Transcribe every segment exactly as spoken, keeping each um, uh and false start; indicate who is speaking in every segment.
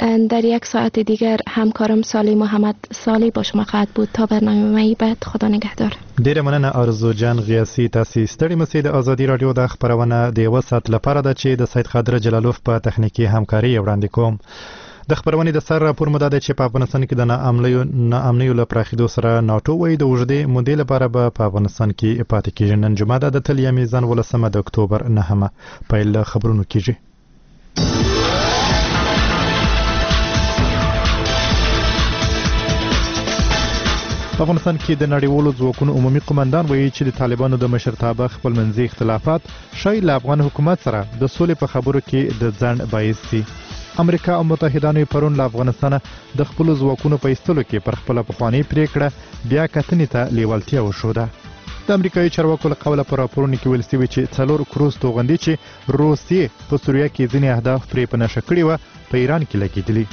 Speaker 1: در یک ساعت دیگر همکارم سالی محمد سالی با شما خواهد بود. تا برنامه بعد خدا نگهدار.
Speaker 2: ډیره مننه ارزو جان غیاسی. تاسو ستړي مسئ د ازادي رادیو د خبرونه د یو ساعت لپاره ده چې د سید قادر جلالوف په تخنیکی همکاري وړاندې کوم. د خبرونې د سر راپور مو ده چې په افغانستان کې د ناامنیو ناامنیو له پراخېدو سره ناټو وایي د اوږدې مودې لپاره به په افغانستان کې پاتې کېږي. نن جمعه ده د تلیا میزان ولسمه د اکتوبر نهمه. پیل خبرونو کېږي. په افغانستان کې د نړیوالو ځواکونو عمومي قومندان وایي چې د طالبانو د مشرتابه خپلمنځي اختلافات شاید له افغان حکومت سره د سولې په خبرو کې د ځنډ باعث شي. امریکا او متحدانو پرون له افغانستانه د خپل ځواکونو په ایستلو کې پر خپل پخوانی پریکړه بیا کتنې ته لیوالتیا وښوده. د امریکایي چارواکو له قوله پر راپورونو کې ویل شوي چې څلور کروز توغندي چې روسیې په سوریه کې ځینې اهداف پرې په نښه کړي وه په ایران کې لګېدلي.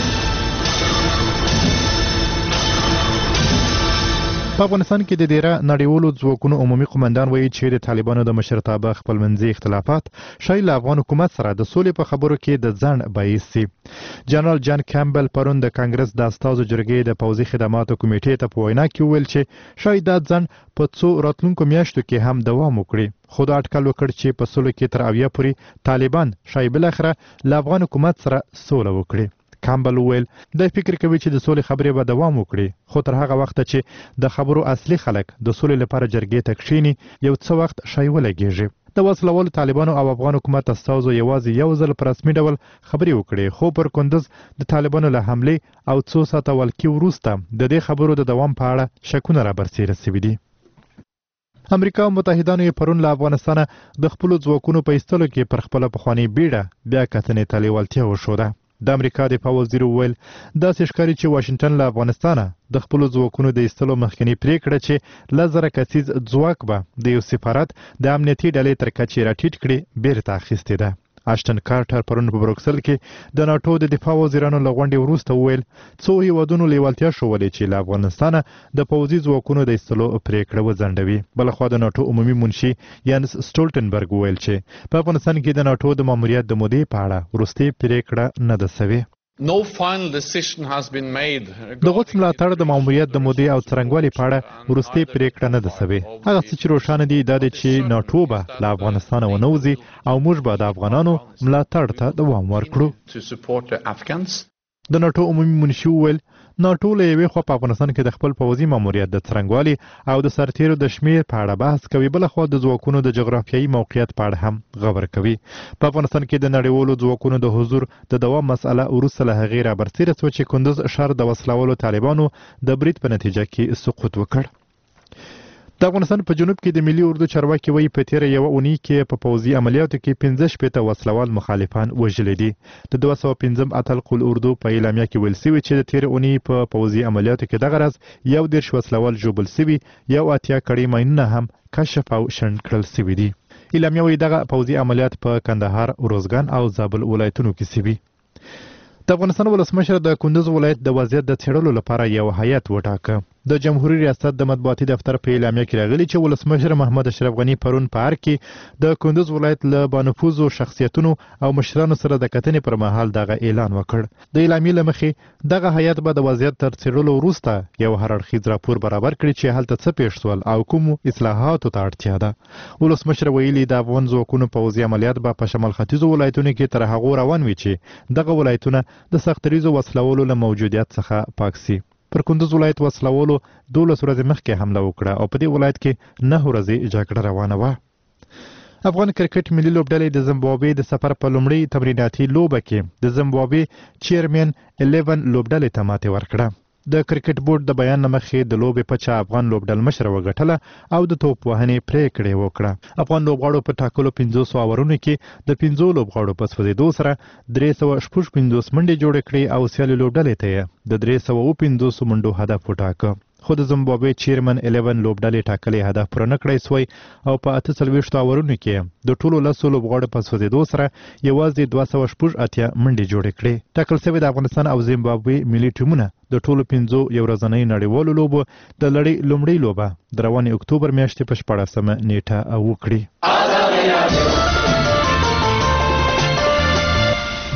Speaker 2: په افغانستان کې د ډیره نړیوالو ځواکونو عمومي قومندان وایي چې د طالبانو د مشرتابه خپلمنځي اختلافات شاید له افغان حکومت سره د سولې په خبرو کې د ځنډ باعث شي. جنرال جان کیمبل پرون د کانګرس د استازو جرګې د پوځي خدماتو کمیټې ته په وینا کې وویل چې شاید دا ځنډ په څو راتلونکو میاشتو کې هم دوام وکړي، خو دا اټکل وکړ چې په سولو کې تر اویا پورې طالبان شاید بالاخره له افغان حکومت سره سوله وکړي. کامبل ویل د فکر کوي چې د سولې خبرې به دوام وکړي، خو تر هغه وخت چې د خبرو اصلي خلک د سولې لپاره جرګې ته کښیني یو څه وخت شای ولګیږي. د وسلوالو طالبانو او افغان حکومت استازو یوازې یو ځل په رسمي ډول خبرې وکړي، خو پر کندز د طالبانو له حملې او څو ساعته ولکې وروسته د دې خبرو د دوام په اړه شکونه را برسېره شوي دي. امریکا او متحدانو یې پرون له افغانستانه د خپلو ځواکونو په ایستلو کې پر خپله پخوانۍ بیړه بیا کتنې ته لیوالتیا وښوده. د امریکا دفاع وزیر وویل داسې ښکاري چې واشنګټن له افغانستانه د خپلو ځواکونو د ایستلو مخکنی پریکړه چې لس زره کسیز ځواک به د یو سفارت د امنیتي ډلې تر کچې راټیټ کړي بیرته اخیستې ده. اشټن کارټر پرون په بروکسل کې د ناټو د دفاع وزیرانو له غونډې وروسته وویل څو هیوادونو لیوالتیا ښودلې چې له افغانستانه د پوځي ځواکونو د ایستلو پریکړه وځنډوي. بلخوا د ناټو عمومي منشي یانس سټولټنبرګ وویل چې په افغانستان کې د ناټو د ماموریت د مودې په اړه وروستۍ پریکړه نه ده سوې.
Speaker 3: No final decision has been made.
Speaker 2: د غوڅ ملاتړ د ماموریت د مودې او څرنګوالي په اړه وروستۍ پریکړه نه ده سوې. هغه څه چې روښانه دي دا دی چې ناټو به له افغانستانه ونوځي او موږ به د افغانانو ملاتړ ته دوام ورکړو. د ناټو عمومي منشي وویل ناټو له یوې خوا په افغانستان کې د خپل پوځي ماموریت د څرنګوالي او د سرتیرو د شمیر په اړه بحث کوي، بل خو د ځواکونو د جغرافیایي موقعیت په اړه هم خبر کوي. په افغانستان کې د نړیوالو ځواکونو د حضور د دوام مسأله وروسته له هغې را برسېره شوه چې کندز ښار د وسلوالو طالبانو د برید په نتیجه کې سقوط وکړ. د افغانستان په جنوب کې د ملي اردو چارواکي وایي په تیره یوه اونۍ کې په پوځي عملیاتو کې پنځه شپېته وسلوال مخالفان وژلي دي. د دوه سوه پنځم اتل قل اردو په اعلامیه کې ویل شوي چې د تیرې اونۍ په پوځي عملیاتو کې دغه راز یو دېرش وسلوال ژوبل شوي، یو اتیا کړۍ ماینونه هم کشف او شنډ کړل شوي دي. اعلامیه وایي دغه پوځي عملیات په کندهار، روزګان او زابل ولایتونو کې شوي. د افغانستان ولسمشر د کندز ولایت د وضعیت د څېړلو لپاره یو هیات وټاکه. د جمهوریت ریاست د مطبوعاتي دفتر په اعلامیه کې راغلي چې ولسمشر محمد اشرف غني پرون په ارګ کې د کندز ولایت له بانفوذو شخصیتونو او مشرانو سره د کتنې پر مهال دغه اعلان وکړ. د اعلامیې له مخې دغه هیات به د وضعیت تر څېړلو وروسته یو هر اړخیز راپور برابر کړي چې هلته څه پېښ شول او کومو اصلاحاتو ته اړتیا ده. ولسمشر ویلي د افغان ځواکونو پوځي عملیات به په شمال ختیځو ولایتونو کې تر هغو روان وي چې دغه ولایتونه د سختریزو وسلوالو له موجودیت څخه پاک سي. پر کندز ولایت وسلوالو دولس ورځې مخکې حمله وکړه او په دې ولایت کې نه ورځې جګړه روانه وه. افغان کرکټ ملي لوبډلې د زیمبابوې د سفر په لومړۍ تمریناتي لوبه کې د زیمبابوې چیرمن الیون لوبډلې ته ماتې ورکړه. د کرکټ بورډ د بیان نه مخکې د لوبې پچه افغان لوبډل مشره وګټله او د توپ وهنې پریکړې وکړه. افغان لوبغاړو په ټاکلو پنځوسو اورونو کې د پنځو لوبغاړو په سوځېدو سره درې سوه شپږ پنځوس منډې جوړې کړې او سیالې لوبډلې ته یې د درې سوه اوه پنځوسو منډو هدف وټاکه. خو د زیمبابوې چیرمن الیون لوبډلې ټاکلې هدف پوره نه کړی سوی او په اته څلوېښتو اورونو کې د ټولو لسو لوبغاړو په سوځېدو سره یوازې دوه سوه شپږ اتیا منډې جوړې کړې. ټاکل شوي د افغانستان او زیمبابوې ملي ټیمونه د ټولو پنځو یو ورځنۍ نړیوالو لوبو د لړۍ لومړۍ لوبه د روانې اکتوبر میاشتې په شپاړسمه نیټه وکړي. د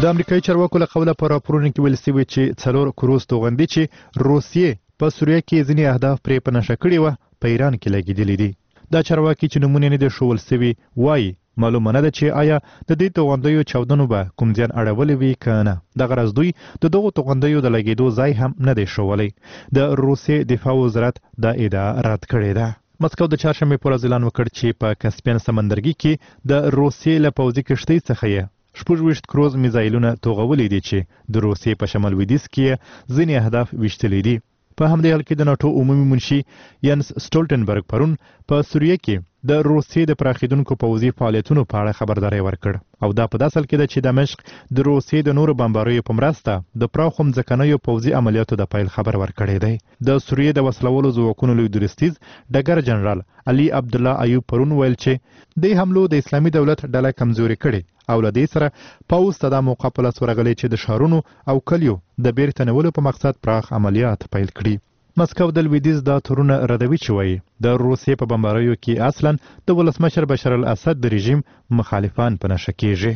Speaker 2: د امریکایي چارواکو له قوله په راپورونو کې ویل شوي چې څلور کروز توغندي چې روسیې په سوریه کې ځینې اهداف پرې په نښه کړي وه په ایران کې لګېدلي دي. دا چارواکي چې نومونه نه دي ښوول شوي وایي معلومه نه ده چې آیا د دې توغندیو چاودنو به کوم زیان اړولی وي که نه. دغه راز دوی د دغو توغندیو د لګېدو ځای هم نه دی ښوولی. د روسیې دفاع وزارت دا ادعا رد کړې ده. مسکو د چهارشنبې پر ورځ اعلان وکړ چې په کسپین سمندرګي کې د روسیې له پوځي کښتۍ څخه یې شپږ ویشت کروز میزایلونه توغولي دي چې د روسیې په شمال لویدیځ کې ځینې اهداف ویشتلي دي. په همدې حال کې د ناټو عمومي منشي ینس سټولټنبرګ پرون په سوریه کې د روسیې د پراخېدونکو پوځي فعالیتونو په اړه خبرداری ورکړ او دا په داسې حال کې ده چې دمشق د روسیې د نورو بمباریو په مرسته د پراخو ځمکنیو پوځي عملیاتو د پیل خبر ورکړی دی. د سوریې د وسلوالو ځواکونو لوی درستیز ډګر جنرال علي عبدالله ایوب پرون ویل چې دې حملو د اسلامي دولت ډله کمزوري کړې او له دې سره پوځ ته دا موقع په لاس ورغلی چې د ښارونو او کلیو د بیرته نیولو په مقصد پراخ عملیات پیل کړي. مسکو د لویدیځ دا تورونه ردوي چې وایي د روسیې په بمباریو کې اصلا د ولسمشر بشار الاسد د رژیم مخالفان په نښه کیږي.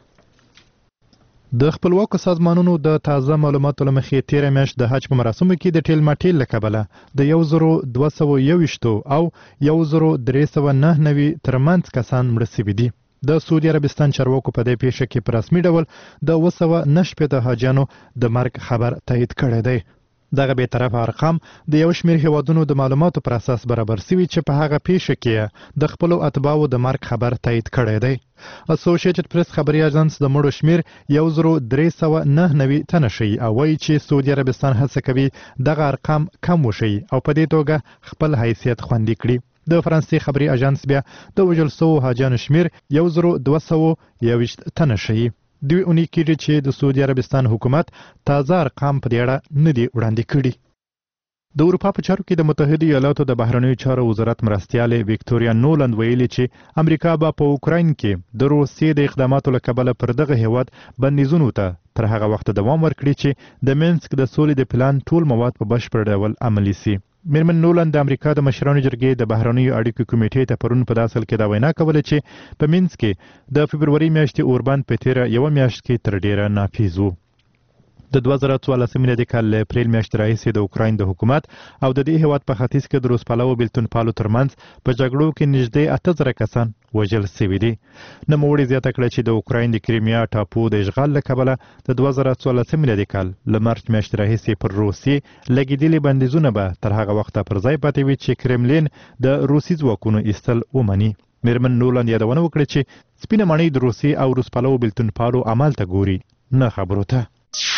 Speaker 2: د خپلواکو سازمانونو د تازه معلوماتو له مخې تیره میاشت د حج په مراسمو کې د ټیل ماټیل له کبله د یو زرو دوه سوه یوویشتو او یو زرو درې سوه نهه نوي ترمنځ کسان مړه سوي دي. د سعودي عربستان چارواکو په دې پیښه کې په رسمي ډول د اوه سوه نهه شپېته حاجیانو د مرګ خبر تایید کړی دی. دغه بې طرفه ارقام د یو شمېر هیوادونو د معلوماتو پر اساس برابر سوي چې په هغه پیښه کې د خپلو اتباعو د مرګ خبر تایید کړی دی. اسوسییټډ پریس خبري اژانس د مړو شمېر یو زرو درې سوه نهه نوي تنه ښیي او وایي چې سعودي عربستان هڅه کوي دغه ارقام کم وښیي او په دې توګه خپل حیثیت خوندي کړي. د فرانسې خبري اژانس بیا د وژل شوو حاجیانو شمېر یو زرو دوه سوه یوویشت تنه ښیي. دوی اونۍ کېږي چې د سعودي عربستان حکومت تازه ارقام په دې اړه نه دي وړاندې کړي. د اروپا په چارو کې د متحده ایالاتو د بهرنیو چارو وزارت مرستیالې ویکټوریا نولند ویلي چې امریکا به په اوکراین کې د روسیې د اقداماتو له کبله پر دغه هیواد بندیزونو ته تر هغه وخته دوام ورکړي چې د مینسک د سولې د پلان ټول مواد په بشپړ ډول عملي سي. میرمن نولند د امریکا د مشرانو جرګې د بهرنیو اړیکو کمیټې ته پرون په داسې حال کې دا وینا کوله چې په مینسک کې د فبروري میاشتې اوربند په تیره یوه میاشت کې تر ډیره نافذ و. د دوه زره څوارلسمې میلادي کال له اپریل میاشتې راهیسې د اوکراین د حکومت او د دې هیواد په ختیځ کې د روسپالو بیلتون پالو ترمنځ په جګړو کې نږدې اته زره کسان وژل سوي دي. نوموړي زیاته کړه چې د اوکراین د کریمیا ټاپو د اشغال له کبله د دوه زره څوارلسمې میلادي کال له مارچ میاشتې راهیسې پر روسیې لګېدلي بندیزونه به تر هغه وخته پر ځای پاتې وي چې کرملین د روسي ځواکونو ایستل ومني. میرمن نولند یادونه وکړه چې سپینه ماڼۍ د روسیې او روسپالو بیلتون پالو عمل ته ګوري نه خبرو ته.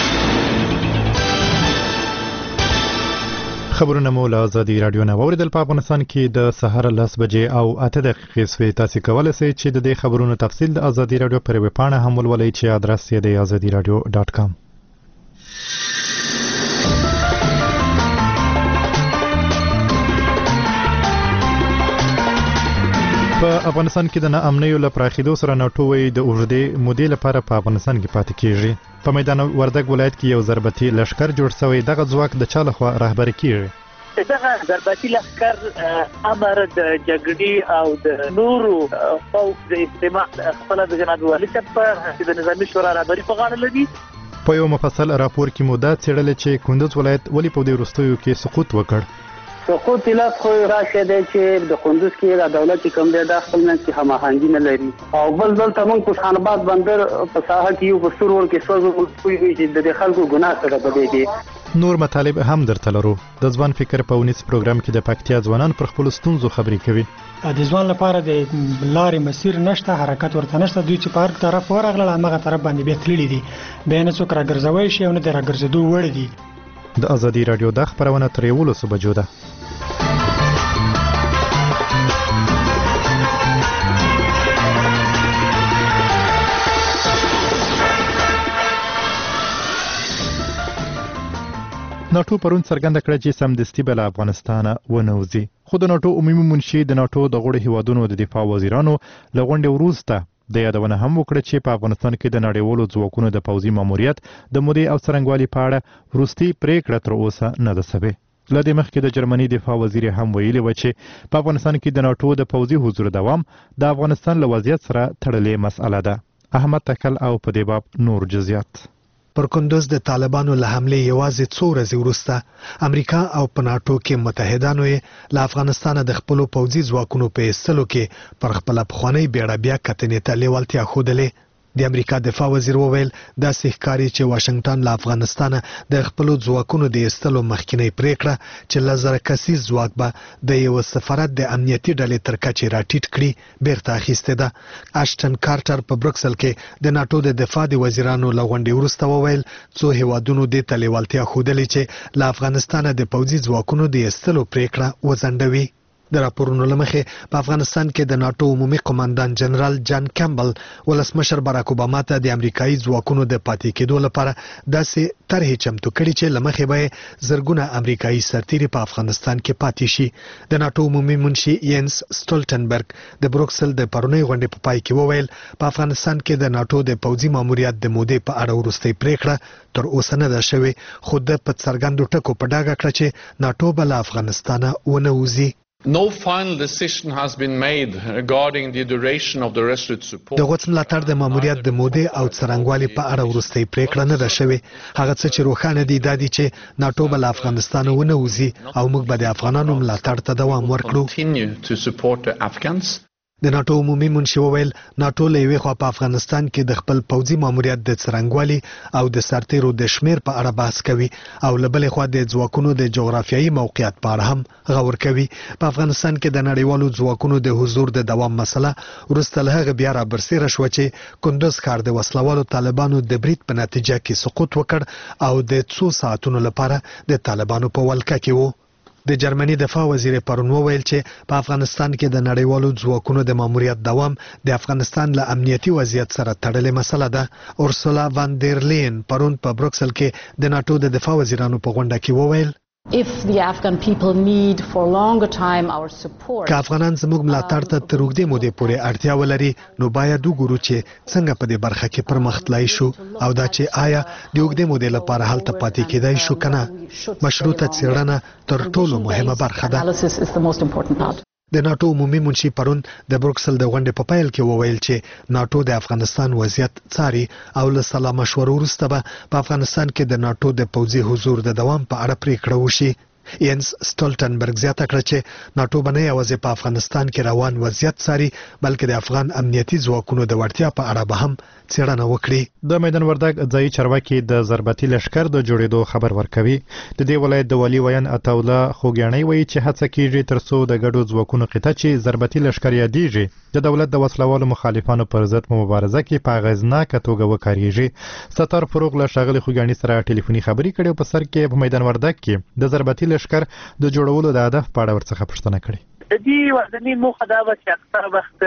Speaker 2: خبرونه مو له ازادي راډیو نه واوریدل. په افغانستان کې د سهار لس بجې او اته دقیقې سوې. تاسو کولی شئ چې د دې خبرونو تفصیل د ازادي راډیو پر ویب پاڼه هم ولولئ چې ادرس یې د ازادي راډیو ډاټ کام. په افغانستان کې د ناامنیو له پراخېدو سره ناټو وایي د اوږدې مودې لپاره په افغانستان کې پاتې کیږي. په میدان وردګ ولایت کې یو ضربتي لښکر جوړ شوی. دغه ځواک د چا لخوا رهبري کیږي؟
Speaker 4: دغه ضربتي لښکر امر د جګړې او د نورو فوق د استماع خپل د جناب والي صاحب د نظامي شورا رهبري په غاړه لري.
Speaker 2: په یو مفصل راپور کې مو دا څېړل چې کندوز ولایت ولې په دې وروستیو کې سقوط وکړ.
Speaker 5: سقوط علت خو راشه دی چې د کندوز کې د دولت کوم دی د خپل منځ کې هماهنګي نه لري او بل دلته موږ په خانباد بندر په ساحه کې یو په سرور کې سوزو کوي چې د خلکو ګناه سره بده دي.
Speaker 2: نور مطالب هم درته لرو. د ځوان فکر په ونیس پروګرام کې د پکتیا ځوانان پر خپل ستونزو خبرې کوي.
Speaker 6: د ځوان لپاره د لارې مسیر نشته، حرکت ورته نشته. دوی چې په هر طرف ورغلل هغه طرف باندې بیا تللي دي، بیا نه څوک راګرځوی شي او نه د راګرځېدو وړ دي.
Speaker 2: د ازادي راډیو دا خبرونه تر یولسو بجو ده. ناټو پرون څرګنده کړه چې سمدستي به له افغانستانه ونوځي. خو د ناټو عمومي منشي د ناټو د غړو هیوادونو د دفاع وزیرانو له غونډې وروسته د یادونه هم وکړه چې په افغانستان کې د نړیوالو ځواکونو د پوځي ماموریت د مودې او څرنګوالي په اړه وروستي پریکړه تر اوسه نه ده سوې. له دې مخکې د جرمني دفاع وزیر هم ویلي و چې په افغانستان کې د ناټو د پوځي حضور دوام د افغانستان له وضعیت سره تړلې مسأله ده احمد تکل او په دې باب نور جزئیات.
Speaker 7: پر کندوز د طالبانو له حملې یوازې څو ورځې وروسته امریکا او په ناټو کې متحدانو یې له افغانستان د خپلو پوځي ځواکونو په ایستلو کې پر خپله پخوانۍ بیړه بیا کتنې ته لیوالتیا ښودلې. د امریکا دفاع وزیر وویل داسې ښکاري چې واشنګټن له افغانستانه د خپلو ځواکونو د ایستلو مخکینۍ پریکړه چې لس زره کسیز ځواک به د یوه سفارت د امنیتي ډلې تر کچې راټیټ کړي بیرته اخیستې ده. اشټن کارټر په بروکسل کې د ناټو د دفاع د وزیرانو له غونډې وروسته وویل څو هیوادونو دې ته لیوالتیا ښودلې چې له افغانستانه د پوځي ځواکونو د ایستلو پریکړه وځنډوي. د راپورونو له مخې په افغانستان کې د ناټو عمومي قوماندان جنرال جان کیمبل ولسمشر باراک اوباما ته د امریکایي ځواکونو د پاتې کېدو لپاره داسې طرحې چمتو کړي چې له مخې به زرګونه امریکایي سرتیري په افغانستان کې پاتې شي. د ناټو عمومي منشي ینس سټولټنبرګ د بروکسل د پرونی غونډې په پای کې وویل په افغانستان کې د ناټو د پوځي ماموریت د مودې په اړه وروستۍ پریکړه تر اوسه نه ده شوې، خو د په څرګندو ټکو په ډاګه کړه چې ناټو به له افغانستانه ونه وځي.
Speaker 3: No final decision has been made regarding the duration of the resolute support.
Speaker 7: د غوڅ ملاتړ د ماموریت د مودې او څرنګوالي په اړه وروستۍ پریکړه نه ده شوې. هغه څه چې روښانه دي دا دي چې ناټو به له افغانستانه ونه وځي او موږ به د افغانانو ملاتړ ته دوام ورکړو.
Speaker 3: Continue to support the Afghans.
Speaker 7: د ناټو عمومي منشي وویل ناټو له یوې خوا په افغانستان کې د خپل پوځي ماموریت د څرنګوالي او د سرتیرو د شمیر په اړه بحث کوي او له بلې خوا د ځواکونو د جغرافیایي موقعیت په اړه هم غور کوي. په افغانستان کې د نړیوالو ځواکونو د حضور د دوام مسله وروسته له هغه بیا رابرسېره شوه چې کندوز ښار د وسلوالو طالبانو د برید په نتیجه کې سقوط وکړ او د څو ساعتونو لپاره د طالبانو په ولکه کې و. د جرمني دفاع وزیر پرون وویل چې په افغانستان کې د نړیوالو ځواکونو د ماموریت دوام د افغانستان له امنیتي وضعیت سره تړلې مسله ده. اورسولا وان دیر لین پرون په بروکسل کې د ناټو د دفاع وزیرانو په غونډه کې وویل
Speaker 8: If the Afghan people need for longer time our support.
Speaker 7: که افغانان زموږ ملاتړ ته تر اوږدې مودې پورې اړتیا ولري نو باید وګورو چې څنګه په دې برخه کې پرمخ تلای شو او دا چې آیا د اوږدې مودې لپاره هلته پاتې کېدای شو کنه. مشروطه څېړنه تر ټولو مهمه برخه ده. د ناټو عمومي منشي پرون د بروکسل د غونډې په پیل کې وویل چې ناټو د افغانستان وضعیت څاري او له سلا مشورو وروسته به په افغانستان کې د ناټو د پوځي حضور د دوام په اړه پریکړه وشي. ینس سټولټنبرګ زیاته کړه چې ناټو به نه یوازې په افغانستان کې روان وضعیت څاري بلکې د افغان امنیتي ځواکونو د وړتیا په اړه به هم څېړنه وکړي.
Speaker 2: د میدان وردګ ځایي چارواکي د ضربتي لشکر د جوړېدو خبر ورکوي. د دې ولایت د والي ویان عطاالله خوږیاڼي وایي چې هڅه کیږي ترڅو د ګډو ځواکونو قطعه چې ضربتي لشکر یادېږي د دولت د وسلوالو مخالفانو پر ضد مبارزه کې په اغېزناکه توګه وکارېږي. ستار فروغ له ښاغلي خوږیاڼي سره ټلیفوني خبرې کړې او په سر کې په میدان وردګ کې د ضربتي لشکر د جوړولو د هدف په اړه ورڅخه پوښتنه کړې.
Speaker 4: د دې ورځنی موخه دا و چې اکثر وخت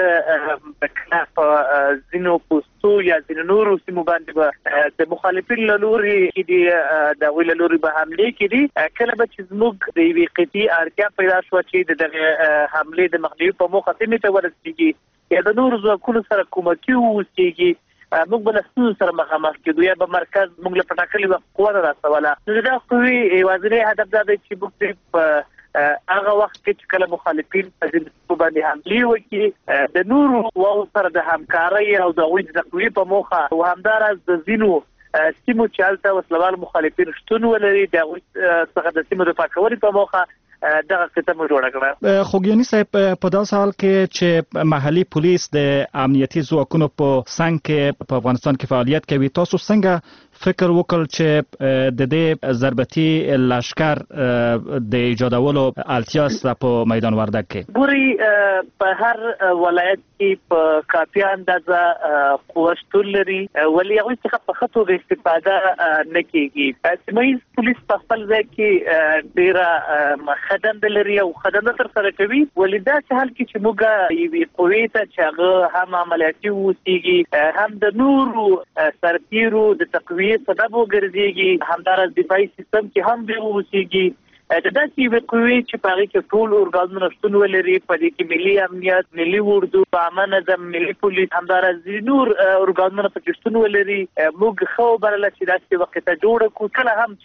Speaker 4: په ځینو پوسټو یا ځینو نورو سیمو باندې د مخالفین له لوري چې د ویل لوري به حمله کړي کله به چې زموږ د وی قطعي اړتیا پیدا شو چې د حمله د مخنیوي په موخه سیمه ته ورسیږي یا د نورو ځواکونو سره کومکی ووسیږي موږ بل څه سره مخامخ کېدو یا به مرکز موږ له پټاکلي وخت قوه راځوله. نو دا قوي وزیر هدف دا دی چې موږ هغه وخت کې کله مخالفین په دې باندې حمله وکړي د نورو قواو سره د همکارۍ او د غوړي د تقویې په موخه او همدارس د زینو سیمو چې هلته وسلوال مخالفین شتون ولري د څخه د سیمو د پاکوالي په موخه دغه قطعه مو جوړه کړه.
Speaker 9: خوږیاڼي صاحب په داسې حال کې چې محلي پولیس د امنیتي ځواکونو په څنګ کې په افغانستان کې فعالیت کوي تاسو څنګه فکر وکړ چې د دې ضربتي لشکر د ایجادولو اړتیا سره په میدان وردګ کې
Speaker 4: ګوري په هر ولایت کې په کافي اندازه قوه شتون لري ولې هغوی څخه په ښه توګه استفاده نه کېږي. سیمه ییز پولیس په خپل ځای کې ډېره خدمت لري او خدمت تر سره کوي ولې دا چې حال کې چې موږ یوې قوې ته چې هغه هم عملیاتي اوسېږي هم د نورو سرتیرو د تقویې سبب وګرځيږي همدارس دفاعي سیستم کې هم به اوسېږي. د داسې یوې قوې چې په هغې کې ټول ارګانونه شتون ولري په دې کې ملي امنیت ملي اردو عامه نظم ملي پولیس همدارس نور ارګانونه په کې شتون ولري موږ ښه وبلله چې داسې وخت ته جوړه کړو کله هم چې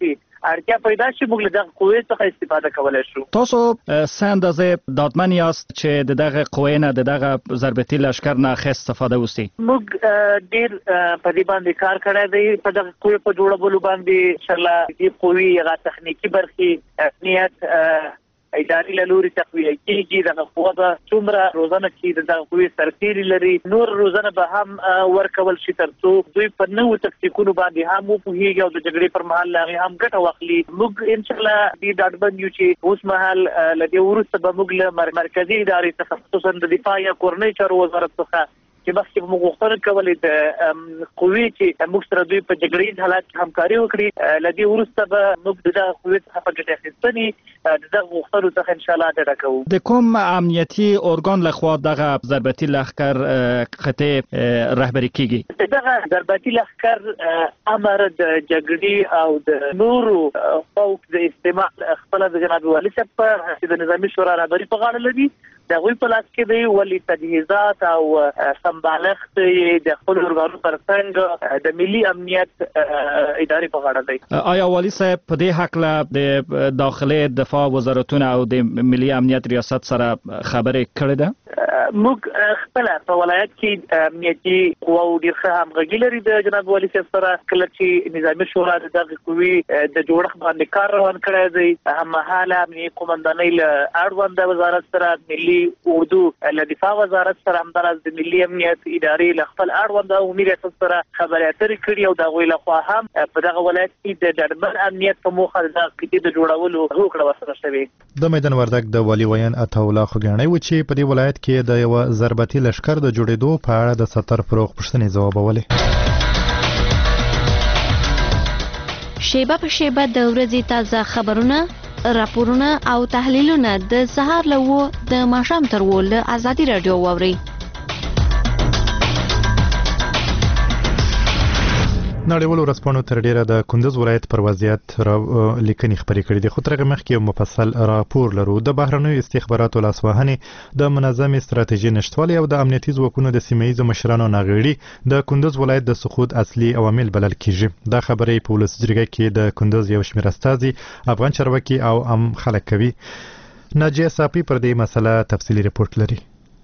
Speaker 4: اړتیا پیدا شي موږ له دغه قوې څخه استفاده کولای شو.
Speaker 9: تاسو څه اندازې ډاډمن یاست چې د دغه قوې نه د دغه ضربتي لشکر نه ښه استفاده وشي؟
Speaker 4: موږ ډېر په دې باندې کار کړی دی په دغه قوې په جوړولو باندې انشاءالله دې قوې هغه تخنیکي برخې امنیت اداري له لوري تقویه کېږي. دغه قوه به څومره روزنه کې د دغه قوې سرتېري لري نور روزنه به هم ورکول شي تر څو دوی په نوو تکتیکونو باندې هم وپوهېږي او د جګړې پر مهال له هغې هم ګټه واخلي. موږ انشاءالله دې ډاډمن یو چې اوس مهال له دې وروسته به موږ له مرکزي ادارې څخه خصوصا د دفاع یا کورنۍ چارو وزارت څخه چې مخکې موږ غوښتنه کولې د قوې چې موږ سره دوی په جګړیز حالات کې همکاري وکړي له دې وروسته به موږ د دغه قوې څخه په ګټې اخیستنې د دغه غوښتنو څخه انشاءالله ډډه کوو.
Speaker 9: د کوم امنیتي ارګان لخوا دغه ضربتي لښکر قطعې رهبري کیږي؟
Speaker 4: دغه ضربتي لښکر امر د جګړې او د نورو فوق د استعمال خپل د جناب والي صاحب په د نظامي شورا رهبري په غاړه لري. د غوی په لاس کې دی ولې تجهیزات او سمبالښت د خپل ارګانو ترڅنګ د ملي امنیت ادارې په غاړه دی.
Speaker 9: آیا والي صاحب په دې هکله د داخلي دفاع وزارتونه او د ملي امنیت ریاست سره خبرې کړې ده؟
Speaker 4: موږ خپل په ولایت کې امنیتي قواو ډېر ښه همغږي لري د جناب والي صاحب سره. کله چې نظامي شورا د دغه قوې د جوړښت باندې کار روان کړی دی هممهاله امنیتي قومندانۍ له اړونده وزارت سره ملي اردو له دفاع وزارت سره همداراز د ملي امنیت ادارې له خپل اړونده عمومي ریاست سره خبرې اترې کړي او د هغوی لخوا هم په دغه ولایت کې د ډاډمن امنیت په موخه د دغه قطعې د جوړولو هوکړه ورسره شوې.
Speaker 2: د میدان وردګ د والي ویان عطاالله خوږیاڼی و چې په دې ولایت کې د یو ضربتي لشکر د جوړېدو په اړه د ستر فروغ پوښتنې ځوابولې.
Speaker 10: شیبه په شیبه د ورځې تازه خبرونه، راپورونه او تحلیلونه د سهار له وو د ماښام تر وو له ازادي راډیو واورئ.
Speaker 2: نړیوالو ورځپاڼو تر ډیره د کندز ولایت پر وضعیت را لیکنې خبرې کړې دي، خو تر هغه مخکې یو مفصل راپور لرو. د بهرنیو استخباراتو لاسوهنې، د منظم استراتیژي نشتوالی او د امنیتي ځواکونو د سیمه ییزو مشرانو ناغېړي د کندز ولایت د سقوط اصلي عوامل بلل کیږي. دا خبرې په ولس جرګه کې د کندز یو شمېر استازي، افغان چارواکي او عام خلک کوي. ناجیه صافي پر دې مسله تفصیلي رپورټ لري.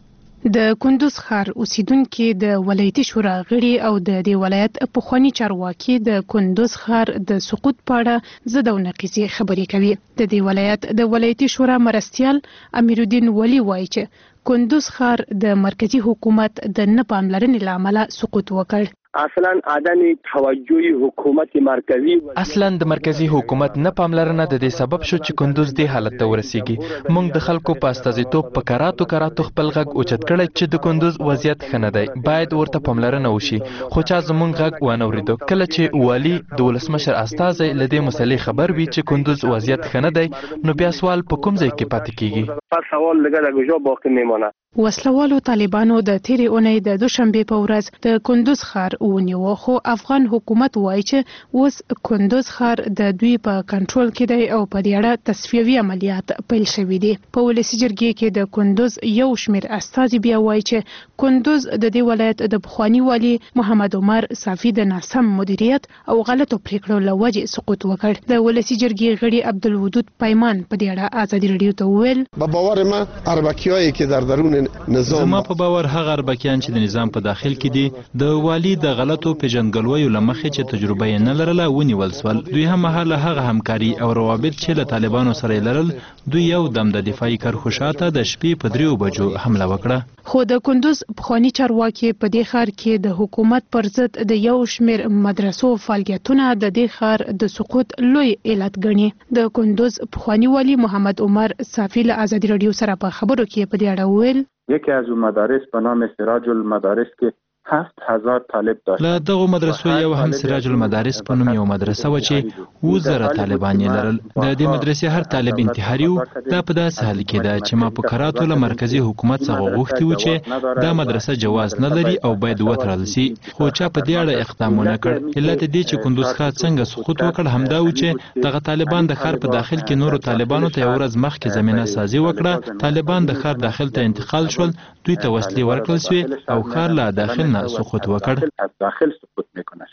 Speaker 11: د کندوز ښار اوسیدونکو د ولایتي شورا غړي او د دې ولایت پخوانی چارواکي د کندوز ښار د سقوط په اړه زده او نقیزي خبرې کوي. د دې ولایت د ولایتي شورا مرستیال امیرالدین ولی وایي چې کندوز ښار د مرکزی حکومت د نه پاملرنې لامل سقوط وکړ.
Speaker 12: اصلا عدم توجه حکومت مرکزی
Speaker 13: اصلا د مرکزی حکومت نه پاملرنه د دې سبب شو چې کندوز دې حالت ته ورسیږي. موږ د خلکو په استازیتوب په کراتو کراتو خپل غږ اوچت کړی چې د کندوز وضعیت ښه نه دی، باید ورته پاملرنه وشي، خو چا زموږ غږ وانه اوریدو. کله چې والي د ولسمشر استازی له دې مسلې خبر وي چې کندوز وضعیت ښه نه دی، نو بیا سوال په کوم ځای کې پاتې کیږي؟
Speaker 12: پس سوال لګا د گوجو باقی میمونه.
Speaker 11: وسلوالو طالبانو د تیرې اونۍ د دوشنبه په ورځ د کندوز ښار ونیو، خو افغان حکومت وایي چې اوس کندوز ښار د دوی په کنټرول کې دی او په دې اړه تصفیوي عملیات پیل شوي دي. په ولسي جرګې کې د کندوز یو شمېر استازي بیا وایي چې کندوز د دې ولایت د پخوانی والي محمد عمر صافي د ناسم مدیریت او غلطو پریکړو له وجې سقوط وکړ. د ولسي جرګې غړي عبدالودود پیمان په دې اړه ازادي راډیو ته وویل:
Speaker 14: په باور ما اربکیایی کې در درون نظام،
Speaker 15: زما په باور هغه اربکیان چې د نظام په داخل کې دي د والی د غلطو پیژندګلویو لمخې چې تجربه یې نه لرله ونیول سول. دوی هم مهاله هغه همکاري او روابط چې له طالبانو سره لرل، دوی یو دم د دفاعي کرخوشاته د شپې په دریو بجو حمله وکړه.
Speaker 11: خو د کندوز پخوانی چارواکي په دې ښار کې د حکومت پر ضد د یو شمېر مدرسو فعالیتونه د دې ښار د سقوط لوی علت ګڼي. د کندوز پخوانی والي محمد عمر صافي له ازادي راډیو سره په خبرو کې په دې اړه وویل:
Speaker 16: یکی از اون مدارس به نام سراج المدارس که هفت هزار طالب داشت.
Speaker 15: له دغه مدرسو یو هم سراج المدارس په نوم یو مدرسه و چې اووه زره طالبان یې لرل. د دې مدرسې هر طالب انتحاري و. دا په داسې حال کې ده چې ما په کراتو له مرکزي حکومت څخه غوښتي و چې دا مدرسه جواز نه لري او باید وتړل شي، خو چا په دې اړه اقدام ونه کړ. علت دې چې کندوز ښار څنګه سقوط وکړ همدا و چې دغه طالبان د ښار په داخل کې نورو طالبانو ته یو ورځ مخکې زمینه سازي وکړه. طالبان د ښار داخل ته انتقال شول، دوی ته وسلې ورکړل شوې او ښار له داخل نه سقوط وکړ.
Speaker 16: از داخل سقوط میکنه شهر.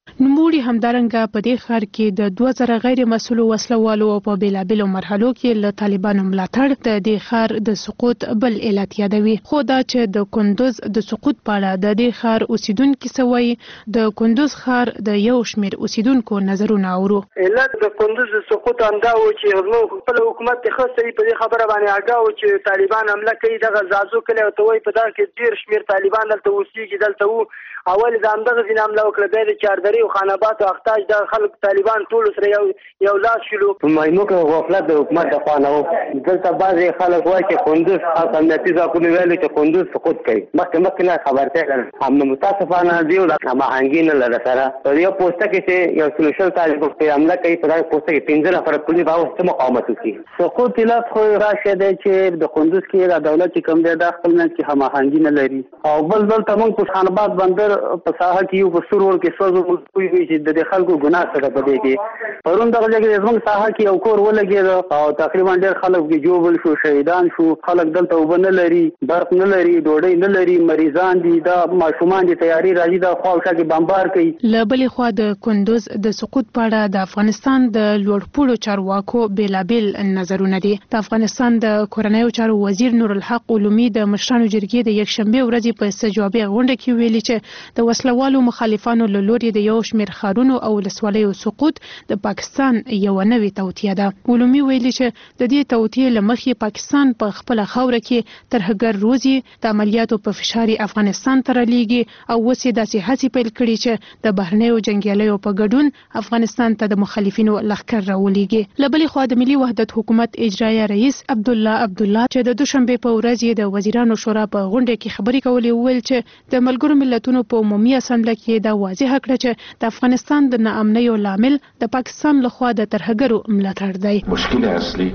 Speaker 11: نوموړي همدارنګه په دې ښار کې د دوه زره غیر مسؤلو وسلوالو او په بېلابېلو مرحلو کې له طالبانو ملاتړ د دې ښار د سقوط بل علت یادوي. خو دا چې د کندوز د سقوط په اړه د دې ښار اوسیدونکي څه وایي، د کندوز ښار د یو شمېر اوسیدونکو نظرونه اورو.
Speaker 17: علت د کندوز د سقوط همدا و چې زموږ خپل حکومت ته ښه صحیح په دې خبره باندې آګاه و چې طالبان حمله کوي. دغه زازو کلی ورته وایي په دغه کې ډېر شمېر طالبان دلته اوسېږي. دلته و اول د همدغه ځینې حمله وکړه، بیا د چاردرې او خان آباد او اختاج دغه خلک طالبان ټولو سره یو یو لاس شولو.
Speaker 5: په مهمو کې غفلت د حکومت د خوا نه و. دلته بعضې خلک وایي چې کندوز خاص امنیتي ځواکونو ویلي چې کندوز سقوط کوي. مخکې مخکې نه خبرتیا کړل. هم متاسفانه دې او د هماهنګي نه لرله سره په یو پوسټه کې چې یو سلو شل طالبان پرې حمله کوي، په دغه پوسټه کې پنځه نفره پولیس راوستي مقاومت وکړي. سقوط علت خو راشه دی چې د کندوز کې د دولت چې کوم دی دا خپل منځ کې هماهنګي نه لري. او بل دلته موږ په خان آباد بندر په ساحه کې یو په سرور کې سوزو موږ وي چې د خلکو ګناه سره په دې کې پرون دغه ځای کې زموږ ساحه کې یو کور ولګېد او تقریبا ډېر خلک کې جوړ شو، شهیدان شو. خلک دلته اوبه نه لري، برق نه لري، ډوډۍ نه لري، مریضان دي، دا ماشومان دي تیاری راځي دا خوا او شا کې بمبار کوي.
Speaker 11: له بلې خوا د کندوز د سقوط په اړه د افغانستان د لوړپوړو چارواکو بېلابېل نظرونه دي. د افغانستان د کورنیو چارو وزیر نور الحق علومي د مشرانو جرګې د یکشنبې ورځې په استجوابي غونډه کې ویلي چې د وسلوالو مخالفانو له لوري د یو شمېر ښارونو او ولسوالیو سقوط د پاکستان یوه نوې توطیه ده. علومي ویلي چې د دې توطیې له مخې پاکستان په خپله خاوره کې ترهګر روزي، د عملیاتو په فشار افغانستان ته رالېږي او اوس یې داسې هڅې پیل کړي چې د بهرنیو جنګیالیو په ګډون افغانستان ته د مخالفینو لښکر راولېږي. له بلې خوا د ملي وحدت حکومت اجرایه رئیس عبدالله عبدالله چې د دوشنبې په ورځ یې د وزیرانو شورا په غونډه کې خبرې کولې وویل چې د ملګرو ملتونو په عمومي اسامبله کې دا واضحه کړه چې د افغانستان د ناامنیو لامل د پاکستان لخوا د ترهګرو ملاتړ دی.
Speaker 15: مشکل اصلي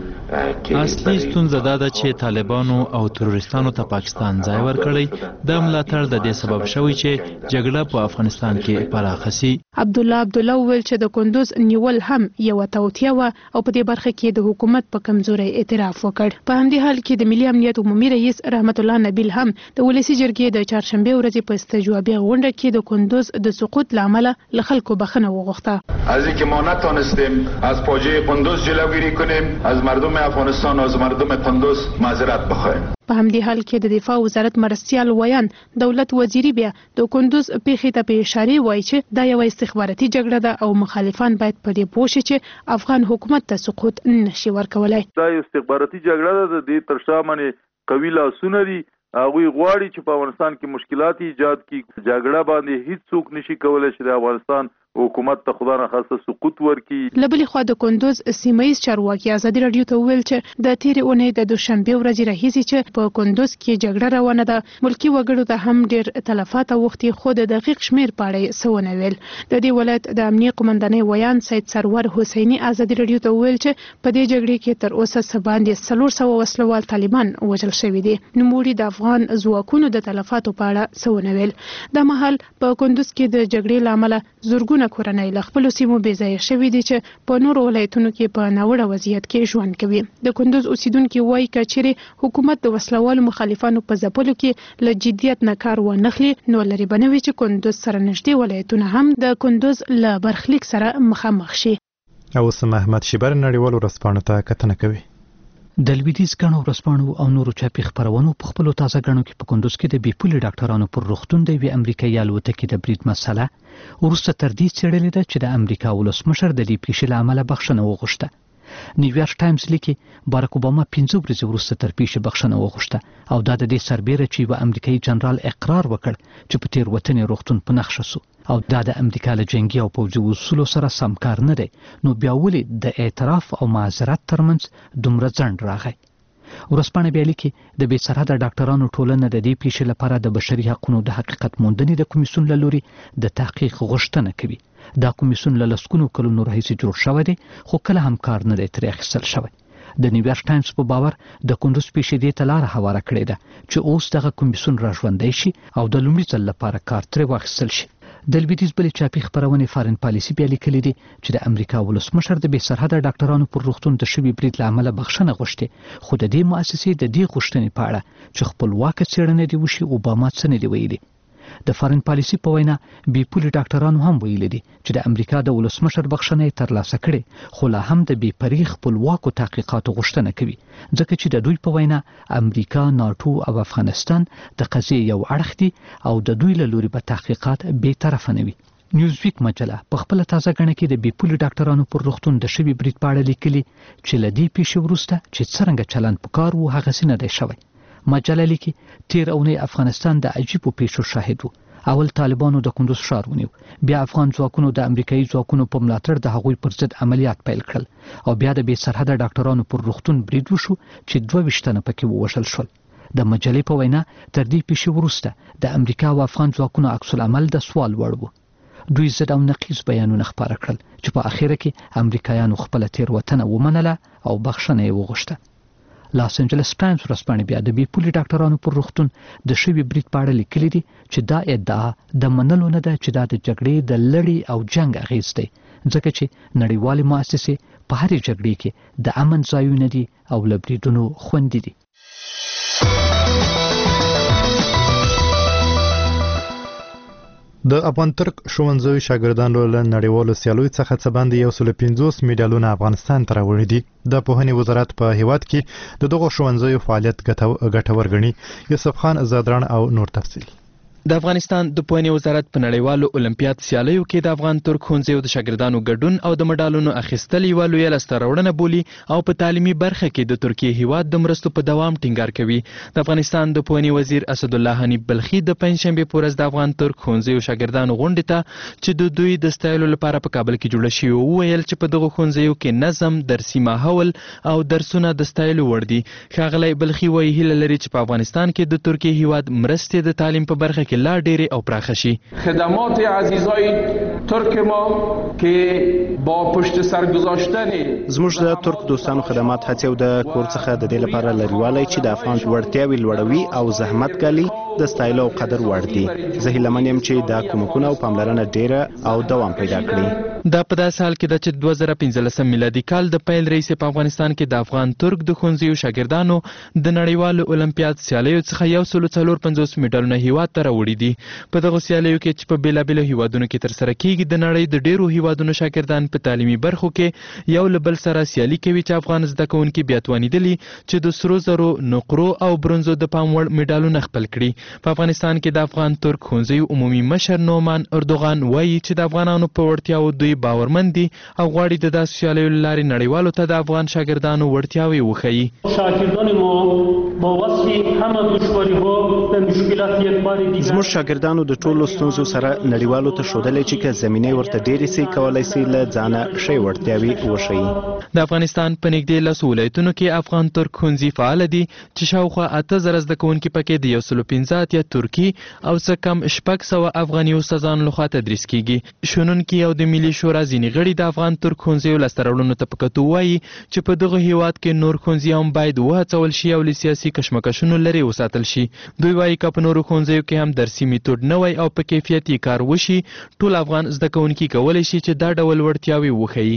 Speaker 15: اصلي ستونزه دا ده چې طالبانو او تروریستانو ته پاکستان ځای ورکړی. دا ملاتړ د دې سبب شوی چې جګړه په افغانستان کې پراخه شي.
Speaker 11: عبدالله عبدالله وویل چې د کندوز نیول هم یوه توطیه وه او په دې برخه کې د حکومت په کمزورۍ اعتراف وکړ. په همدې حال کې د ملي امنیت عمومي رئیس رحمت الله نبیل هم د ولسي جرګې د چهارشنبې ورځې په استجوابي غونډه کې د کندوز د سقوط له امله له خلکو بخښنه وغوښته.
Speaker 18: از اینکه ما نتوانستیم از فاجعه کندوز جلوگیری کنیم، از مردم افغانستان و از مردم کندوز معذرت بخواهیم.
Speaker 11: په همدې حال کې د دفاع وزارت مرستیال ویان دولت وزیری بیا د کندوز پیښې ته په اشاره وایي چې دا یوه استخباراتي جګړه ده او مخالفان باید په دې پوه شي چې افغان حکومت ته سقوط نشي ورکولی.
Speaker 19: دا یو استخباراتي جګړه ده، د دې تر شا باندې قوي لاسونه دي. هغوی غواړي چې په افغانستان کې مشکلات ایجاد کړي. جګړه باندې هیڅ څوک نشي کولی چې د افغانستان حکومت ته خدا نخواسته سقوط ورکړي.
Speaker 11: له بلې خوا د کندوز سیمه ییز چارواکي ازادي راډیو ته وویل چې د تېرې اونۍ د دوشنبې ورځې راهیسې چې په کندوز کې جګړه روانه ده، ملکي وګړو ته هم ډېر تلفات اوښتي، خو د دقیق شمېر په اړه یې څه ونه ویل. د دې ولایت د امنیې قومندانۍ ویان سید سرور حسیني ازادي راډیو ته وویل چې په دې جګړې کې تر اوسه څه باندې څلور سوه وسلوال طالبان وژل شوي دي. نوموړي د افغان ځواکونو د تلفاتو په اړه څه ونه ویل. دا مهال په کندوز کې د جګړې له امله زرګونه کورنۍ له خپلو سیمو بې ځایه شوي دي چې په نورو ولایتونو کې په ناوړه وضعیت کې ژوند کوي. د کندوز اوسیدونکي وایي که چیرې حکومت د وسلوالو مخالفانو په ځپلو کې له جدیت نه کار وانخلي، نو لرې به نه وي چې کندوز سره نږدې ولایتونه هم د کندوز له برخلیک سره مخامخ شي.
Speaker 2: اوس محمد شیبر نړیوالو ورځپاڼو ته کتنه کوي.
Speaker 20: د لویدیځ ګڼو ورځپاڼو او نورو چاپي خپرونو په خپلو تازه ګڼو کې په کندوز کې د بې پولې ډاکټرانو پر روغتون د یوې امریکایي الوتکې د برید مسله وروسته تر دې څېړلې ده چې د امریکا ولسمشر د دې پیښې له امله بخښنه وغوښته. نیویارک ټایمز لیکي باراک اوباما پنځه ورځې وروسته تر پیښې بخښنه وغوښته او دا د دې سربیره چې یوه امریکایي جنرال اقرار وکړ چې په تېروتنې روغتون په نښه سو او دا د امریکا له جنګي او پوځي اصولو سره سم کار نه دی، نو بیا ولې د اعتراف او معذرت ترمنځ دومره ځنډ راغی؟ ورځپاڼه بیا لیکي د بې سرحده ډاکټرانو ټولنه د دې پیښې لپاره د بشري حقونو د حقیقت موندنې د کمیسیون له لوري د تحقیق غوښتنه کوي. دا کمیسیون له لسګونو کلونو راهیسې جوړ شوی دی، خو کله هم کار نه دی ترې اخیستل شوی. د نیویارک ټایمز په باور د کندوز پیښې دې ته لاره هواره کړې ده چې اوس دغه کمیسیون را ژوندی شي او د لومړي ځل لپاره کار ترې واخیستل شي. د لویدیځ بلې چاپي خپرونې فارن پالیسي بیا لیکلي دي چې د امریکا ولسمشر د بې سرحده ډاکټرانو پر روغتون د شوي برید له امله بخښنه غوښتې، خو د دې مؤسسې د دې غوښتنې په اړه چې خپلواکه څېړنه دې وشي اوباما څه نه دي ویلي. د فارن پالیسي په وینا بي پولي ډاکټرانو هم ویلي دي چې د امریکا د ولسمشر بخښنه ترلاسه کړي خو لا هم د بي پرې خپلواکو تحقیقاتو غوښتنه کوي ځکه چې د دوی په وینا امریکا ناټو او افغانستان د قضیې یو اړخ دي او د دوی له لوري به تحقیقات بې طرفه نه وي. نیوزویک مجله په خپل تازه غڼه کې د بي پولي ډاکټرانو پر روغتون د شوي برید په اړه لیکلي چې لدی پیښې وروسته چې څرنګه چلند پکار وو هغه سینه دی شوی. مجله لیکي تیر اونۍ افغانستان د عجیبو پیښو شاهد وو. اول طالبانو د کندوز ښار ونیو، بیا افغان ځواکونو د امریکایي ځواکونو په ملاتړ د هغوی پر ضد عملیات پیل کړل او بیا د بې سرحده ډاکټرانو پر روغتون برید وشو چې دوه ویشت تنه پکې ووژل شول. د مجلې په وینا تر دې پیښې وروسته د امریکا او افغان ځواکونو عکس العمل د سوال وړ وو. دوی ضد او نقیض بیانونه خپاره کړل چې په اخیره کې امریکایانو خپله تېروتنه ومنله او بخښنه یې وغوښته. لاس انجلس ټایمز ورځپاڼې بیا د بي پولي ډاکټرانو پر روغتون د شوي برید په اړه لیکلي دي چې دا ادعا د منلو نه ده چې دا د جګړې د لړۍ او جنګ اغېز دی ځکه چې نړیوالې مؤسسې په هرې جګړې کې د امن ځایونه دي او له بریدونو خوندي دي.
Speaker 2: د افغان ترک ښوونځیو شاګردانو له نړیوالو سیالیو څخه څه باندې یو سل پنځوس میډالونه افغانستان ته راوړي دي. د پوهنې وزارت په هیواد کې د دغو ښوونځیو فعالیت ګټور ګڼي. یوسف خان زادران او نور تفصیل.
Speaker 13: د افغانستان د پوهنې وزارت په نړیوالو اولمپیاد سیالیو کې د افغان ترک ښوونځیو د شاګردانو ګډون او د مډالونو اخیستل یوه لویه لاسته راوړنه بولي او په تعلیمي برخه کې د ترکیې هیواد د مرستو په دوام ټینګار کوي. د افغانستان د پوهنې وزیر اسدالله حنیف بلخي د پنجشنبې په ورځ د افغان ترک ښوونځیو شاګردانو غونډې ته چې د دوی د ستایلو لپاره په کابل کې جوړه شوې وویل چې په دغو ښوونځیو کې نظم، درسي ماحول او درسونه د ستایلو وړ دي. ښاغلی بلخي وایي هیله لري چې په افغانستان کې د ترکیې هیواد مرستې د تعلیم په برخه کې لا ډېرې او
Speaker 3: خدمات عزیزای ترک ما که با پشت سر گذاشتن
Speaker 21: زموږ د ترک دوستانو خدمات هڅې او د کور څخه د دې لپاره لريوالی چې د افغان وړتیاوې لوړوي او زحمت ګالي د ستایلو او قدر وړ دي. زه هیله من یم چې دا کومکونه او پاملرنه ډیره او دوام پیدا کړي.
Speaker 13: دا په داسې حال کې ده چې دوه زره پنځلسم میلادي کال د پیل رئیس په افغانستان کې د افغان ترک د ښوونځیو شاګردانو د نړیوالو اولمپیاد سیالیو څخه یو سل څلور پنځوس میډالونه هیواد ته راوړي دي. په دغو سیالیو کې چې په بېلابېلو هیوادونو کې ترسره کیږي د نړۍ د ډیرو هیوادونو شاګردان په تعلیمي برخو کې یو له بل سره سیالي کوي چې افغان زده کوونکي بیا توانېدلي چې د سرو زرو، نقرو او برونزو د پام وړ میډالونه خپل کړي. په افغانستان کې د افغان ترک ښوونځیو عمومي مشر نومان اردوغان وایي چې د افغانانو په وړتیاو دوی باورمند دي او غواړي د داسې سیالیو له لارې نړیوالو ته د افغان شاګردانو وړتیاوې وښیي.
Speaker 21: زموږ شاګردانو د ټولو ستونزو سره نړیوالو ته ښودلی چې که زمینې ورته ډېرې سي کولی سي له ځانه ښې وړتیاوې وښیي.
Speaker 13: د افغانستان په نږدې لسو ولایتونو کې افغان ترک ښوونځي فعاله دي چې شاوخوا اته زره زده کوونکي پکې د یو سلو پنځه اتیا ترکي او څه کم شپږ سوه افغاني استادانو لخوا تدریس کیږي. شنونکي او د ملي شورا ځینې غړي د افغان ترک ښوونځیو لاسته راوړنو ته په کتو وایي چې په دغه هیواد کې نور ښوونځي هم باید وهڅول شي او له سیاسي کشمکشونو لرې وساتل شي. دوی وایي که په نورو ښوونځیو کې هم درسي میتود نوی او په کیفیت یې کار وشي ټول افغان زده کوونکي کولی شي چې دا ډول وړتیاوې وښیي.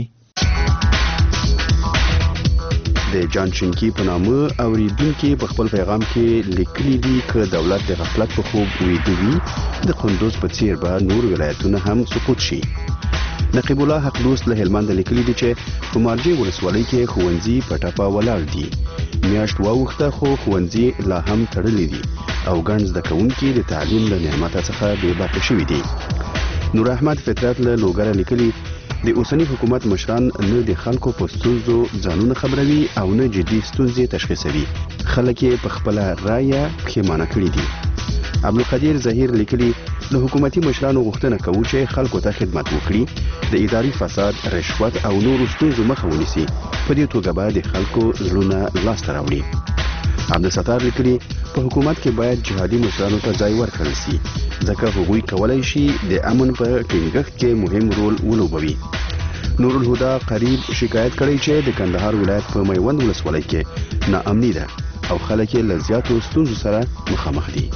Speaker 22: د جان چینکی په نامه اوریدونکي په خپل پیغام کې لیکلي دي که دولت د غفلت په خوب ویده وي د قندوز په څیر به نور ولایتونه هم سقوط شي. نقیب الله حق دوست له هلمند لیکلي دي چې په مارجې ولسوالۍ کې ښوونځي په ټپه ولاړ دي. میاشت واوښته خو ښوونځي لا هم تړلي دي او ګڼ زده کوونکي د تعلیم له نعمته څخه بې برخې شوي دي. نور احمد فطرت له لوګره لیکلي د اوسنی حکومت مشران نه د خلکو په ستونزو ځانونه خبروي او نه جدي ستونزې تشخیصوي. خلک یې په خپله رایه پښیمانه کړي دي. عبدالقدیر ظهیر لیکلي له حکومتي مشرانو غوښتنه کوو چې خلکو ته خدمت وکړي، د اداري فساد، رشوت او نورو ستونزو مخه ونیسي. په دې توګه به د خلکو زړونه لاسته راوړي. عبدالستار لیکلي په حکومت کې باید جهادي مشرانو ته ځای ورکړل شي ځکه هغوی کولی شي د امن په ټینګښت کې مهم رول ولوبوي. نور الهدا قریب شکایت کړی چې د کندهار ولایت په میوند ولسوالۍ کې ناامني ده او خلک یې له زیاتو ستونزو سره مخامخ دي.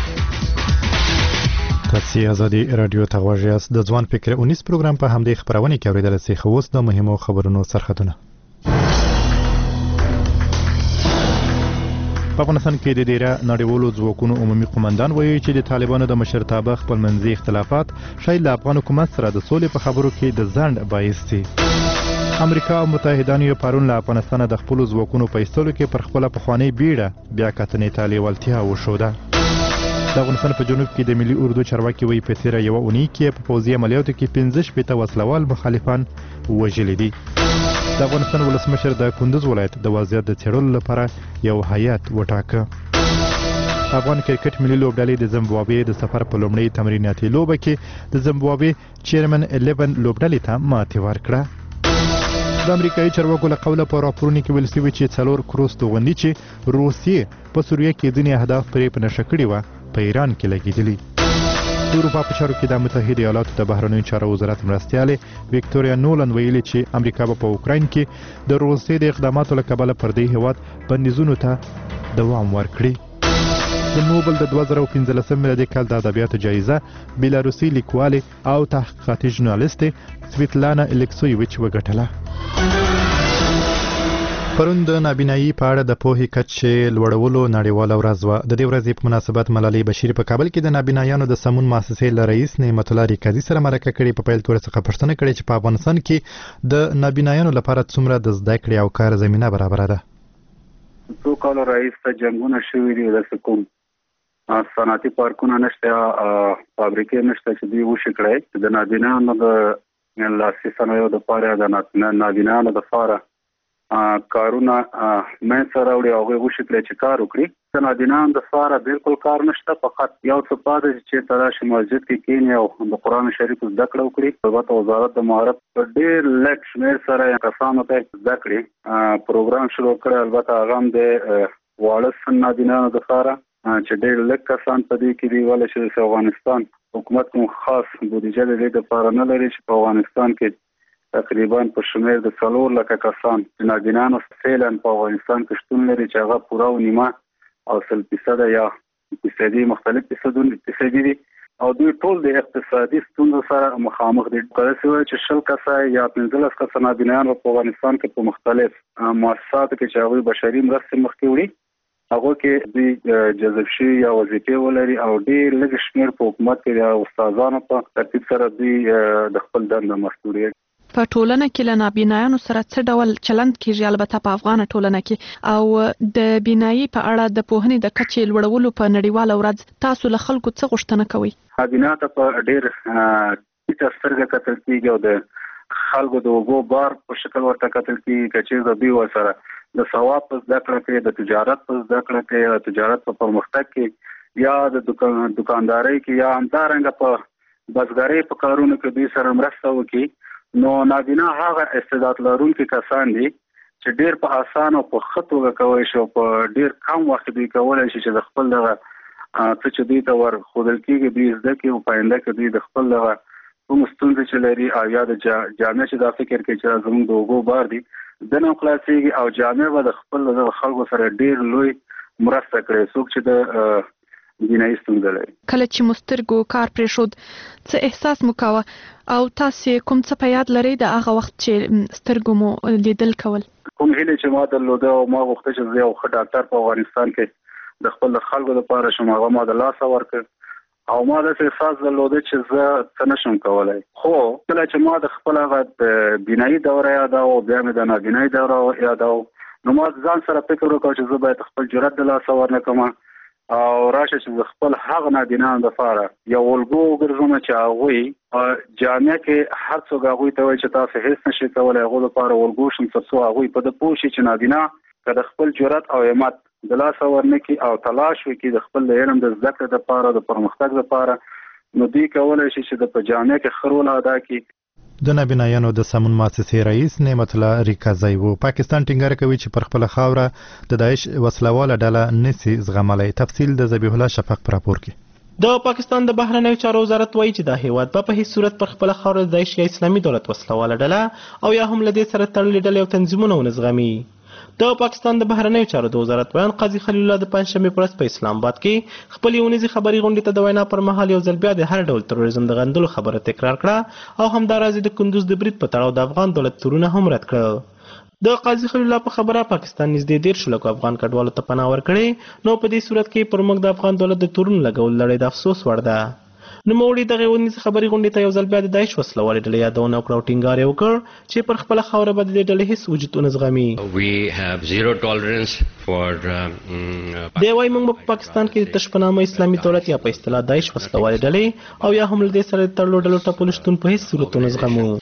Speaker 2: تاسو ازادي رادیو ته غوږ یاست. د ځوان فکر اونیس پروګرام په همدې خبرونه کې اوریدل شي. خو اوس د مهمو خبرونو سرخطونه. په افغانستان کې د ډیره نړیوالو ځواکونو عمومي قومندان وایي چې د طالبانو د مشرتابه خپلمنځي اختلافات شاید له افغان حکومت سره د سولې په خبرو کې د ځنډ باعث دي. امریکا او متحدانو یې پرون له افغانستانه د خپلو ځواکونو په ایستلو کې پر خپله پخوانۍ بیړه بیا کتنې ته لیوالتیا وښوده. د افغانستان په جنوب کې د ملي اردو چارواکي وایي په تېره یوه اونۍ کې په پوځي عملیاتو کې پنځه شپېته وسلوال مخالفان وژلي دي. د افغانستان ولسمشر د کندوز ولایت د وضعیت د څېړلو لپاره یو هیات وټاکه. افغان کرکټ ملي لوبډلې د زیمبابوې د سفر په لومړۍ تمریناتي لوبه کې د زیمبابوې چیرمن الیون لوبډلې ته ماتې ورکړه. د امریکایي چارواکو له قوله په راپورونو کې ویل شوي چې څلور کروز توغندي چې روسیې په سوریه کې ځینې اهداف پرې په نښه کړي وه په ایران کې لګېدلي. د اروپا په چارو کې د متحده ایالاتو د بهرنیو چارو وزارت مرستیالې ویکټوریا نولن ویلي چې امریکا به په اوکراین کې د روسیې د اقداماتو له کبله پر دې هېواد بندیزونو ته دوام ورکړي. د نوبل د دوه زره پنځلسم میلادي کال د ادبیاتو جایزه بیلاروسي لیکوالې او تحقیقاتي ژورنالیستې سویتلانا الکسویویچ وګټله. پرون د نابینایي په اړه د پوهې کچې لوړولو نړیواله ورځ وه. د دې ورځې په مناسبت ملالۍ بشیر په کابل کې د نابینایانو د سمون مؤسسې له رئیس نعمت الله ریکازي سره مرکه کړې. په پیل تورې څخه پوښتنه کړې چې په افغانستان کې د نابینایانو لپاره څومره د زده کړې او کار زمینه برابره ده.
Speaker 16: څو کاله رئیس ته جنګونه شوي دي، داسې کوم صنعتي پارکونه نشته، فابریکې نشته چې دوی وشي کړی. د نابینایانو د لاسي صنایعو دپاره د نابینایانو دپاره کارونه منځ ته راوړي او هغوی وشي کړی چې کار وکړي. د نابینایانو دپاره بالکل کار نشته، فقط یو څه پاتې چې چېرته راشي مسجد کې کښېني او د قرآن شریف زده کړه وکړي. البته وزارت د مهارت په ډېر لږ شمېر سره کسانو ته زده کړي پروګرام شروع کړی. البته هغه هم د واړه سن نابینایانو دپاره چې ډېر لږ کسان په دې کې دي، ولې چې افغانستان حکومت کوم خاص بودیجه د دې دپاره نه لري چې په افغانستان کې تقریبا په شمېر د څلور لکه کسان چې نابینایانو فعلا په افغانستان کې شتون لري چې هغه پوره او نیمه او سل فیصده یا فیصدي مختلف فیصدي دي او دوی ټول د اقتصادي ستونزو سره مخامخ دي. کله چې شل کسه یا پنځلس کسه نابینایان په افغانستان کې په مختلف مؤسساتو کې چې هغوی بشري مرستې مخکې وړي هغه کې دوی جذب شي یا وظیفې ولري او ډېر لږ شمېر په حکومت کې د استادانو په ترتیب سره دوی د خپل دنده مسؤلیت.
Speaker 1: په ټولنه کې له نابینایانو سره څه ډول چلند کیږي، البته په افغان ټولنه کې، او د بینایي په اړه د پوهنې د کچې لوړولو په نړیواله ورځ تاسو له خلکو څه غوښتنه کوئ؟ نابینایانو ته په ډېر ټیټه سترګه کتل کېږي او د خلکو د اوبو بار په شکل ورته کتل کېږي که چېرته دوی ورسره د ثواب په زده کړه کې، د تجارت په زده کړه کې، د تجارت په پرمختګ کې یا د دکاندارۍ کې یا همدارنګه په بزګرۍ په کارونو کې دوی سره مرسته وکړي، نو نابینا هغه استعداد لرونکي کسان دي چې ډېر په اسانه او په ښه توګه کولی شي او په ډېر کم وخت دوی کولی شي چې د خپل دغه څه چې دوی ته ورښودل کېږي دوی زده کړي او په آینده کې دوی د خپل دغه کوم ستونزې چې لري او یا د جامع چې دا فکر کوي چې زموږ د اوبو بار دي دنه خلاصېږي او جامع به د خپل دغه خلکو سره ډېر لوی مرسته کړي. څوک چې د بینایي ستونزه لري کله چې مو سترګو کار پرېښود څه احساس مو کاوه او تاسې کوم څه په یاد لرئ د هغه وخت چې سترګو مو لیدل کول؟
Speaker 16: کوم هیلې چې ما درلوده او ما غوښته چې زه یو ښه ډاکټر په افغانستان کې د خپل خلکو لپاره شم، هغه ما د لاسه ورکړ او ما داسې احساس درلوده چې زه څه نشم کولی. خو کله چې ما د خپل هغه د بینایي دوره یادوه او بیا مې د نابینایي دوره یادوه نو ما ځان سره فکر وکړ چې زه باید خپل جرأت د لاسه ورنکړم او راشه چې زه خپل هغه نابینایانو دپاره یو الګو وګرځوم چې هغوی جامع کې هر څوک هغوی ته وایي چې تاسو هېڅ نشئ کولی، هغو دپاره الګو شم تر څو هغوی په ده پوه شي چې نابینا که د خپل جرأت او همت د لاسه ورنکړي او تلاش وکړي د خپل د علم د زده کړې دپاره د پرمختګ دپاره نو دوی کولی شي چې د په جامع کې ښه رول ادا کړي.
Speaker 2: د نابینایانو د سمون مؤسسې رئیس نعمت الله ریکازی و. پاکستان ټینګار کوي چې پر خپل خاوره د داعش وسلواله ډله نسی زغملی. تفصیل د ذبیح الله شفق پر راپور کې.
Speaker 6: د پاکستان د بهرنیو چارو وزارت وایي چې دا هیواد به په هیڅ صورت پر خپل خاوره د داعش یا اسلامي دولت وسلواله ډله او یا هم له دې سره تړلې ډلې او تنظیمونه ونه زغمي. د پاکستان د بهرنیو چارو د وزارت بیان قاضي خلیل الله د پنځشنبې په ورځ په اسلام آباد کې خپل یونیزي خبري غونډې ته د وینا پر مهال یو ځل بیا د هر ډول تروریزم د غندلو خبره تکرار کړه او همداراز د کندوز د برید په تړاو د افغان دولت تورونه هم رد کړه د قاضي خلیل الله په خبره پاکستان نږدې دېرش لکو افغان کډوالو ته پناه ورکړې نو په دې صورت کې پر موږ د افغان دولت د تورونو لګول لړۍ د افسوس وړ ده. نوموړي دغه ونیزه خبري غونډې ته یو ځل بیا د داعش وسله والې ډلې یادونه وکړه او ټینګار یې وکړ چې پر خپله خاوره به د دې ډلې هېڅ وجود ونه زغمي. دی وایي موږ په پاکستان کې د تش په نامه اسلامي دولت یا په اصطلاح داعش وسله والې ډلې او یا هم له دې سره د تړلو ډلو ټپلو شتون په هېڅ صورت ونه زغمو.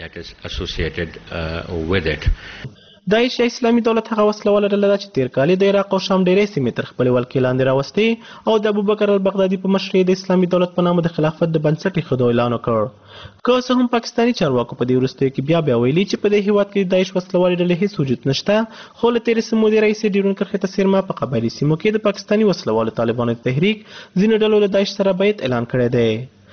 Speaker 6: داعش یا اسلامي دولت هغه وسله واله ډله ده چې تېر کال د عراق او شام ډېرې سیمې تر خپلې ولکې لاندې راوستې او د ابوبکر البغدادي په مشرۍ د اسلامي دولت په نامه د خلافت د بنسټ ایښودو اعلان وکړ. که څه هم پاکستاني چارواکو په دې وروستیو کې بیا بیا ویلي چې په دې هېواد کې د داعش وسله والې ډلې هېڅ وجود نشته، خو له تېرې سمودي رئیسې ډیورنډ کرښې ته څیرمه په قبایلي سیمو کې د پاکستاني وسله والو طالبانو تحریک ځینو ډلو له داعش سره بیعت اعلان کړی دی.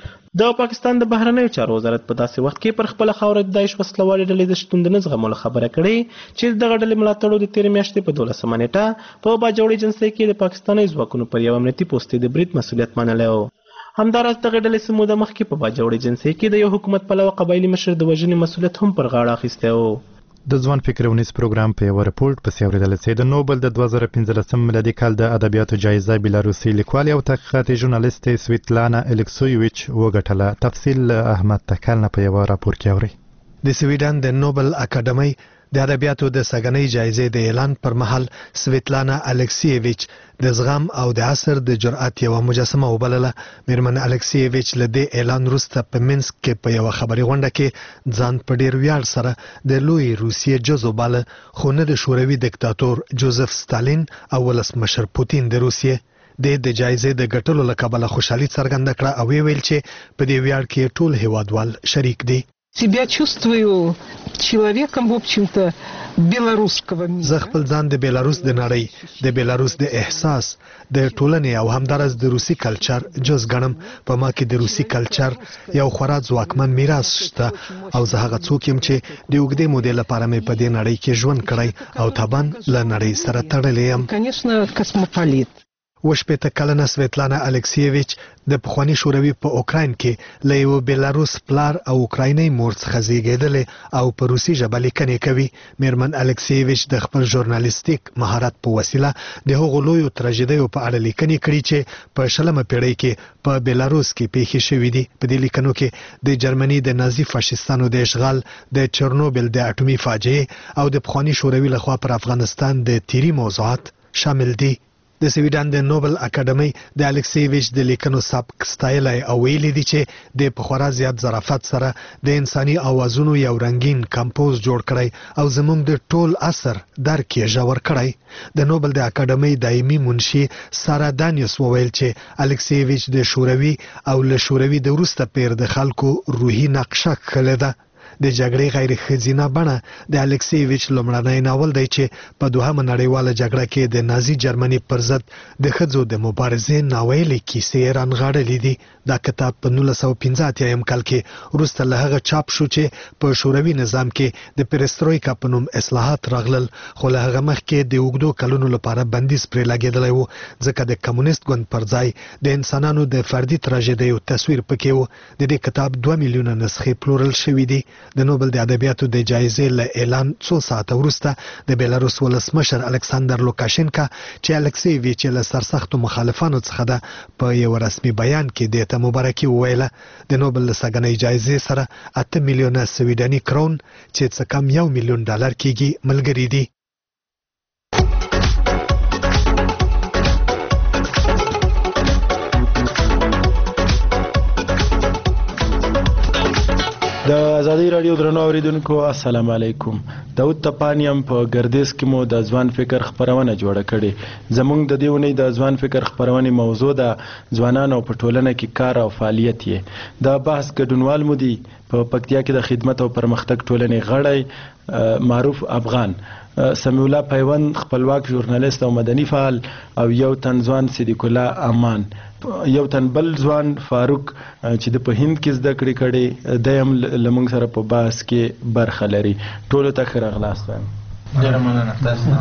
Speaker 6: د پاکستان د بهرنیو چارو وزارت په داسې وخت کې پر خپله خاوره د داعش وسله والې ډلې د شتون د نه زغملو خبره کړې چې دغه ډلې ملاتړو د تېرې میاشتې په دولسمه نیټه په باجوړي جنسۍ کې د پاکستاني ځواکونو پر یو امنیتي پوستې د برید مسؤلیت منلی و. همداراز دغه ډلې څه موده مخکې په باجوړي جنسۍ کې د یو حکومت پلوه قبایلي مشر د وژنې مسؤلیت هم پر غاړه اخیستی و.
Speaker 2: د ځوان فکر ونیس پروګرام په یو رپورټ پسې اورېدل چې د نوبل د دوه زره پنځلسم میلادي کال د ادبیاتو جایزه بیلاروسي لیکوالې او تحقیقاتي ژورنالیستې سویتلانا الکسویویچ وګټله. تفصیل احمد تکل نه په یو راپور کې اوري.
Speaker 7: د سویډن د نوبل اکاډمۍ د ادبیاتو د سګنۍ جایزې د اعلان پر مهال سویتلانا الکسیویچ د زغم او د عصر د جرأت یوه مجسمه وبلله. میرمن الکسیویچ له دې اعلان وروسته په منسک کې په یوه خبري غونډه کې ځان په ډیر ویاړ سره د لوی روسیې جز وباله، خو نه د شوروي دیکتاتور جوزف ستالین او ولسمشر پوتین د روسیې. د د جایزې د ګټلو له کبله خوشحالي څرګنده کړه او ویل چې په دې ویاړ کې ټول هیوادوال شریک دي.
Speaker 8: себя чувствую человеком, в общем-то, белорусского мира.
Speaker 7: زه خپل ځان د بیلاروس د نړۍ، د بیلاروس د احساس، د ټولنې او همدارس د روسي کلچر جز ګڼم. په ما کې د روسي کلچر یو خورا ځواکمن میراث شته او زه هغه څوک یم چې د اوږدې مودې لپاره مې په دې نړۍ کې ژوند کړی او طبعا له نړۍ سره تړلی یم.
Speaker 8: Конечно, космополит.
Speaker 7: وشپېته کلنه سویتلانا الکسیویچ د پخواني شوروي په اوکراین کې له یو بیلاروس پلار او اوکراینۍ مور څخه زیږېدلې او په روسي ژبه لیکنې کوي. میرمن الکسیویچ د خپل ژورنالیستیک مهارت په وسیله د هغو لویو تراژیدیو په اړه لیکنې کړي چې په شلمه پیړۍ کې په بیلاروس کې پیښې شوي دي. په دې لیکنو کې د جرمني د نازي فاشیستانو د اشغال، د چرنوبل د اټومي فاجعې او د پخواني شوروي لخوا پر افغانستان د تیري موضوعات شامل دي. د سویډن د نوبل اکاډمۍ د الکسیویچ د لیکنو سبک ستایلی او ویلي دي چې د په خورا زیات ظرافت سره د انساني اوازونو یو رنګین کمپوز جوړ کړی او زموږ د ټول عصر درک یې ژور کړی. د نوبل د اکاډمۍ دایمي منشي سارا دانیوس وویل چې الکسیویچ د شوروي او له شوروي د وروسته پیر د خلکو روحي نقشه کښلې ده. د جګړې غیر ښځینه بڼه د الکسیویچ لومړنی ناول دی چې په دوهمه نړیواله جګړه کې د نازي جرمني پر ضد د ښځو د مبارزې ناویلې کیسې یې رانغاړلې دي. دا کتاب په نولس سوه پنځه اتیایم کال کې وروسته له هغه چاپ شو چې په شوروي نظام کې د پیرسترویکا په نوم اصلاحات راغلل، خو له هغه مخکې د اوږدو کلونو لپاره بندیز پرې لګېدلی و ځکه د کمونیست ګوند پر ځای د انسانانو د فردي تراژیدیو تصویر پکې و. د دې کتاب دوه میلیونه نسخې پلورل شوي دي. د نوبل د ادبیاتو د جایزې له اعلان څو ساعته وروسته د بیلاروس ولسمشر الکساندر لوکاشینکا چې الکسیویچ له سرسختو مخالفانو څخه ده په یو رسمي بیان کې دې ته مبارکي وویله. د نوبل د سګنۍ جایزې سره اته میلیونه سویډني کرون چې څه کم یو میلیون ډالر کېږي ملګري دي.
Speaker 23: د ازادي رادیو درنو اوریدونکو السلام علیکم. داود تپانیم په ګردیز کې مو د ځوان فکر خپرونه جوړه کړې. زموږ د دې اونۍ د ځوان فکر خپرونې موضوع ده ځوانانو په ټولنه کې کار او فعالیت یې. دا بحث ګډونوال مو دي په پکتیا کې د خدمت او پرمختګ ټولنې غړی معروف افغان، سمیع الله پیوند خپلواک ژورنالیست او مدني فعال، او یو تن ځوان صدیق الله امان، یو تن بل ځوان فاروق چې د په هند کې زده کړې کړې، دی هم له موږ سره په بحث کې برخه لري. ټولو ته ښه راغلاست وایم.
Speaker 24: ډېره مننه تاسو.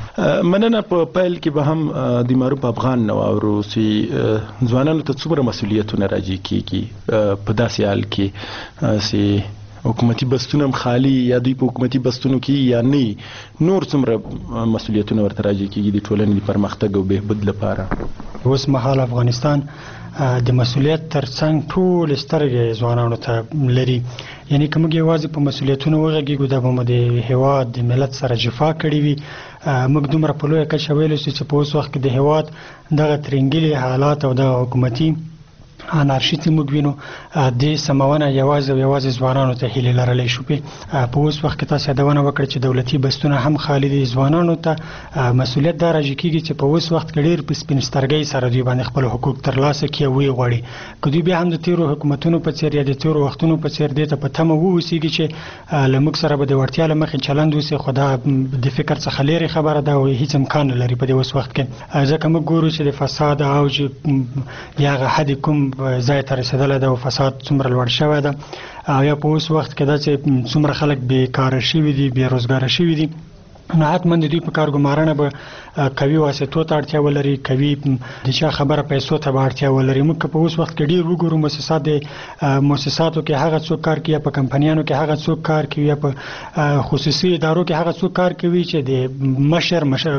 Speaker 23: مننه. په پیل کې به هم د معروف افغان نو اورو چې ځوانانو ته څومره مسؤلیتونه راځي کیږي په داسې حال کې چې حکومتي بستونه هم خالی یا دوی په حکومتي بستونو کې یا نه نور څومره مسؤلیتونه ورته راځي کیږي د ټولنې د پرمختګ او بهبود لپاره؟
Speaker 4: اوس مهال افغانستان د مسؤلیت ترڅنګ ټول سترګې ځوانانو ته لري. یعنی که موږ یوازې په مسؤلیتونو وغږیږو دا به مو د هیواد د ملت سره جفا کړې وي. موږ دومره په لویه کچه ویلی شو چې په اوس وخت کې د هیواد دغه ترنګلي حالات او دغه حکومتي انارشي چې موږ وینو د سمونه یوازې او یوازې ځوانانو ته هیلې لرلی شو. په اوس وخت کې تاسو یادونه وکړه چې دولتي بستونه هم خالي دي. ځوانانو ته مسؤلیت دا راځي کېږي چې په اوس وخت کې ډېر په سپین سترګۍ سره دوی باندې خپل حقوق ترلاسه کړي او ویې غواړي. که دوی بیا هم د تېرو حکومتونو په څېر یا د تېرو وختونو په څېر دې ته په تمه واوسېږي چې له موږ سره به د وړتیا له مخې چلند وسي، خو دا د فکر څخه لرې خبره ده او هېڅ امکان نه لري په دې اوس وخت کې. ځکه موږ ګورو چې د فساد اوج یا هغه حد کوم ځای ته رسېدلی ده او فساد څومره لوړ شوی ده او یا په اوس وخت کې دا چې څومره خلک بېکاره شوي دي، بېروزګاره شوي دي، نو حتما د دوی په کارګمارنه به قوي واسطو ته اړتیا ولري، قوي د چا خبره پیسو ته به اړتیا ولري. موږ که په اوس وخت کې ډېر وګورو مؤسسات د مؤسساتو کې هغه څوک کار کوي یا په کمپنیانو کې هغه څوک کار کوي یا په خصوصي ادارو کې هغه څوک کار کوي چې د مشر مشر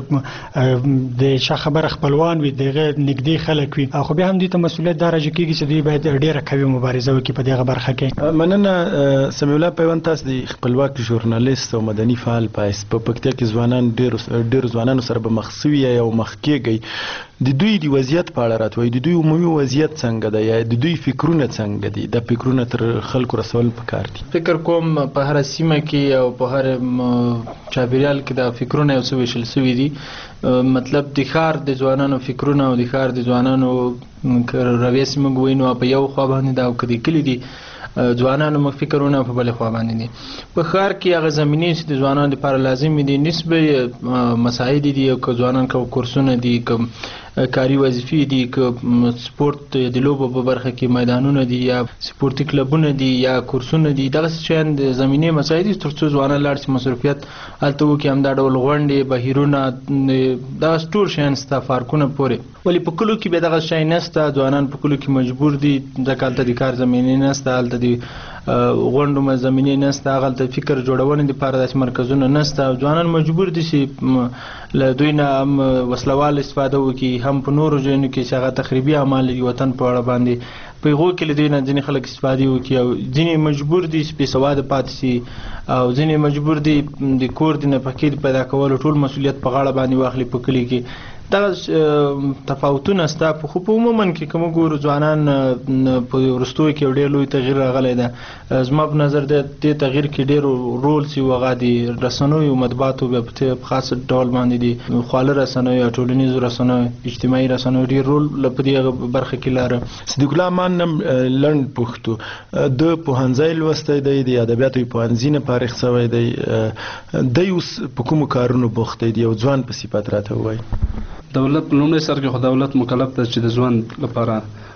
Speaker 4: د چا خبره خپلوان وي، دغه نږدې خلک وي. خو بیا هم دوی ته مسؤلیت دا راځي کېږي چې دوی باید ډېره قوي مبارزه وکړي په دغه برخه کې.
Speaker 23: مننه سمیع الله پیوند. تاسو د خپلواک ژورنالیست او مدني فعال په پکتیا کې ځوانان ډېر ځوانانو سره به مخ سوي یا مخ کېږئ. د دوی د وضعیت په اړه راته وایي، د دوی عمومي وضعیت څنګه ده یا د دوی فکرونه څنګه دي؟ دا فکرونه تر خلکو رسول پکار دي.
Speaker 13: فکر کوم په هر سیمه کې او په هر چاپیریال کې دا فکرونه یو څه ویشل سوي دي. مطلب د ښار د ځوانانو فکرونه او د ښار د ځوانانو رویې چې موږ وینو په یو خوا باندې ده او که د کلي دي ځوانانو موږ فکرونه په بلې خوا باندې دي. په ښار کې هغه زمینې چې د ځوانانو لپاره لازمي دي نسبه مساعد دي او که ځوانان که کورسونه دي که کاري وظیفې دي که سپورت د لوبو په برخه کې میدانونه دي یا سپورتي کلبونه دي یا کورسونه دي، دغسې شیان د زمینې مساعد دي تر څو ځوانان لاړ شي مصروفیت هلته وکړي. همدا ډول غونډې بهیرونه دغسې ټول شیان شته پارکونه پورې. ولې په کلو کې بیا دغه شی نشته، ځوانان په کلو کې مجبور دي ځکه هلته د کار زمینې نشته، هلته د غونډو زمینې نشته، هغلته فکر جوړونې دپاره داسې مرکزونه نشته. ځوانان مجبور دي چې له دوی نه هم وسلوال استفاده وکړي، هم په نورو ځایونو کې چې هغه تخریبي اعمال دي وطن په اړه باندې په هغو کې له دوی نه ځینې خلک استفادې وکړي او ځینې مجبور دي چې بېسواده پاتې شي او ځینې مجبور دي د کور د نفقې د پیدا کولو ټول مسؤلیت په غاړه باندې واخلي په کلي کې. دغه تفاوتونه شته. خو په عموما کې که موږ ګورو ځوانان په وروستیو کې یو ډېر لوی تغییر راغلی ده. زما په نظر د دې تغییر کې ډېر رول چې هغه د رسنیو مطبوعاتو بیا په خاص ډول باندې دي، خواله رسنیو، ټولنیزو رسنیو، اجتماعي رسنیو ډېر رول په دې برخه کې لاره.
Speaker 23: صدیق الله امان نم لنډ پښتو د پوهنځی لوستی دی، د ادبیاتو پوهنځي نه فارغ شوی دی. دی اوس په کومو کارونو بوخت دی؟ یو ځوان په صفت راته ووایي.
Speaker 9: دولت په لومړي سر کې خو دولت مکلف ده چې د ژوند لپاره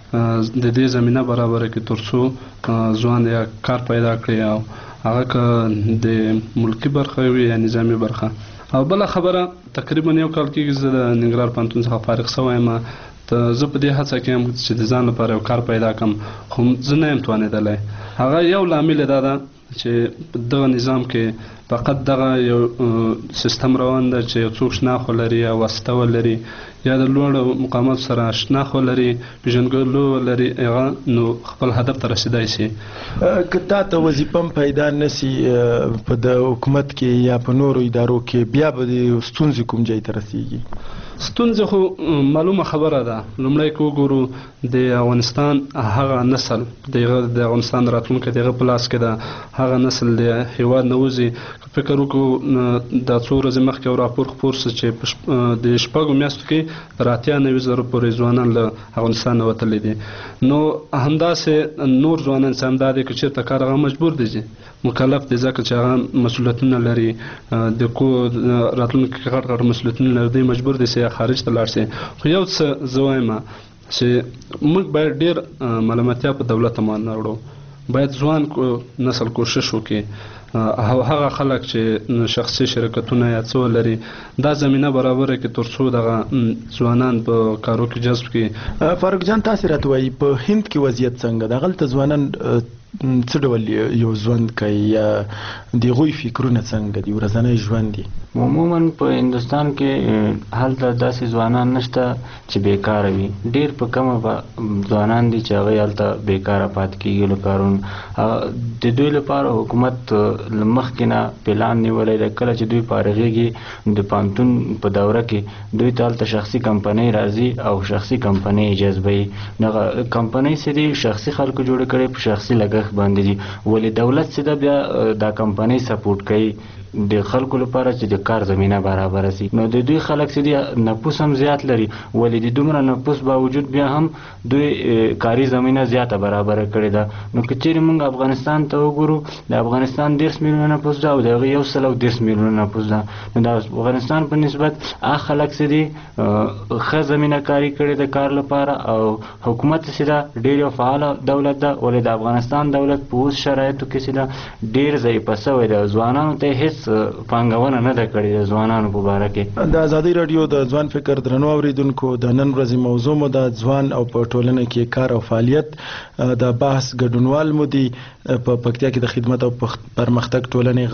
Speaker 9: د دې زمینه برابره کړي تر څو ځوان یا کار پیدا کړي او هغه که د ملکي برخه وي یا نظامي برخه. او بله خبره تقریبا یو کال کېږي زه د ننګرهار پوهنتون څخه فارغ شوی یم. ته زه په دې هڅه کې یم چې د ځان لپاره یو کار پیدا کړم خو زه نه یم توانېدلی. هغه یو لامل دا ده چې په دغه نظام کې فقط دغه یو سیستم روان ده چې یو څوک شناخت ولري یا واسطه ولري یا د لوړو مقاماتو سره شناخت ولري، پېژندګلو ولري، هغه نو خپل هدف ته رسېدای شي.
Speaker 23: که تا ته وظیفه هم پیدا نسي په د حکومت کې یا په نورو ادارو کې، بیا به د ستونزې کوم ځای ته رسېږي؟
Speaker 9: ستونزې خو معلومه خبره ده. لومړی که وګورو د افغانستان هغه نسل د افغانستان راتلونکی د هغه په لاس کې ده. هغه نسل د هېواد نه وځي. فکر وکړو دا څو ورځې مخکې یو راپور خپور شو چې د شپږو میاشتو کې تر اتیا نوي زره پورې ځوانان له افغانستان نه وتلي دي. نو همداسې نور ځوانان چې همدا دي که چېرته کار هغه مجبور دي چې مکلف دي ځکه چې هغه مسؤلیتونه لري، د کو راتلونکي کې غټ غټ مسؤلیتونه لري، دوی مجبور دي چې خارج ته لاړ شي. خو یو څه زه وایم چې موږ باید ډېر ملامتیا په دولت باندې نه وړو. باید ځوان نسل کوشش وکړي هغه خلک چې شخصي شرکتونه یا څه لري دا زمينه برابر کې ترڅو دغه ځوانان په کارو کې جذب کړي.
Speaker 23: فاروق جان تاسو راته وایي په هند کې وضعیت څنګه د غلط ځوانان څه ډول یو ژوند کوي یا د غوي فکرونه څنګه دي ورځنی ژوند دي؟
Speaker 10: عموما په هندستان کې هلته داسې ځوانان نشته چې بیکاره وي، ډیر په کمه به ځوانان دي چې هغه هلته بیکاره پاتې کېږي له کارونو. د دوی لپاره حکومت مخکې نه پلان نیولی دی، کله چې دوی فارغېږي د پوهنتون په دوره کې دوی ته هلته شخصي کمپنۍ راځي او شخصي کمپنۍ یې جذبوي. دغه کمپنۍ چې دي شخصي خلکو جوړې کړې په شخصي لګښت باندې دي، ولې دولت چې ده بیا دا کمپنۍ سپورټ کوي د خلکو لپاره چې د کار زمینه برابر شي. نو د دوی خلک چې دي نفوس هم زیات لري، ولې د دومره نفوس باوجود بیا هم دوی کاري زمینه زیاته برابر کړې ده. نو که چیرې موږ افغانستان ته وګورو، د افغانستان دېرش میلیونه نفوس ده او د هغې یو سل او دېرش میلیونه نفوس ده. نو د افغانستان په نسبت هغه خلک چې دي ښه زمینه کاري کړې ده کار لپاره، او حکومت چې ده ډېر یو فعاله دولت ده، ولې د افغانستان دولت په اوس شرایطو کې چې ده ډېر ضعیفه شوی ده. ځوانانو ته هېڅ پانګونه نه ده کړې د ځوانانو په باره کې.
Speaker 23: د ازادۍ راډیو د ځوان فکر درنو اوریدونکو د نن ورځې موضوع مو د ځوان او په ټولنه کې کار او فعالیت د بحث ګډونوال مو دي په پکتیا کې د خدمت او پرمختګ ټولنې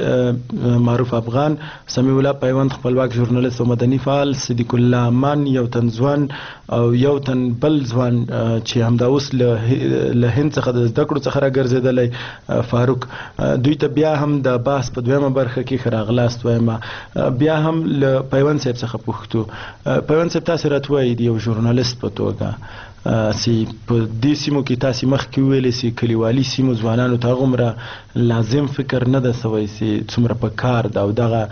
Speaker 23: غړی معروف افغان، سمیع الله پیوند خپلواک ژورنالیست او مدني فعال، صدیق الله امان یو تن ځوان او یو تن بل ځوان چې همدا اوس له هند څخه د زده کړو څخه راګرځېدلی فاروق. دوی ته بیا هم د بحث په دویمه برخه کې ښه راغلاست وایم. بیا هم له پیوند صاحب څخه پوښتو. پیوند صاحب تاسو راته وایئ د یو ژورنالیست په توګه چې په دې سیمو کې تاسې مخکې وویلې چې کلیوالي سیمو ځوانانو ته هغومره لازم فکر نه ده سوی چې څومره په کار ده او دغه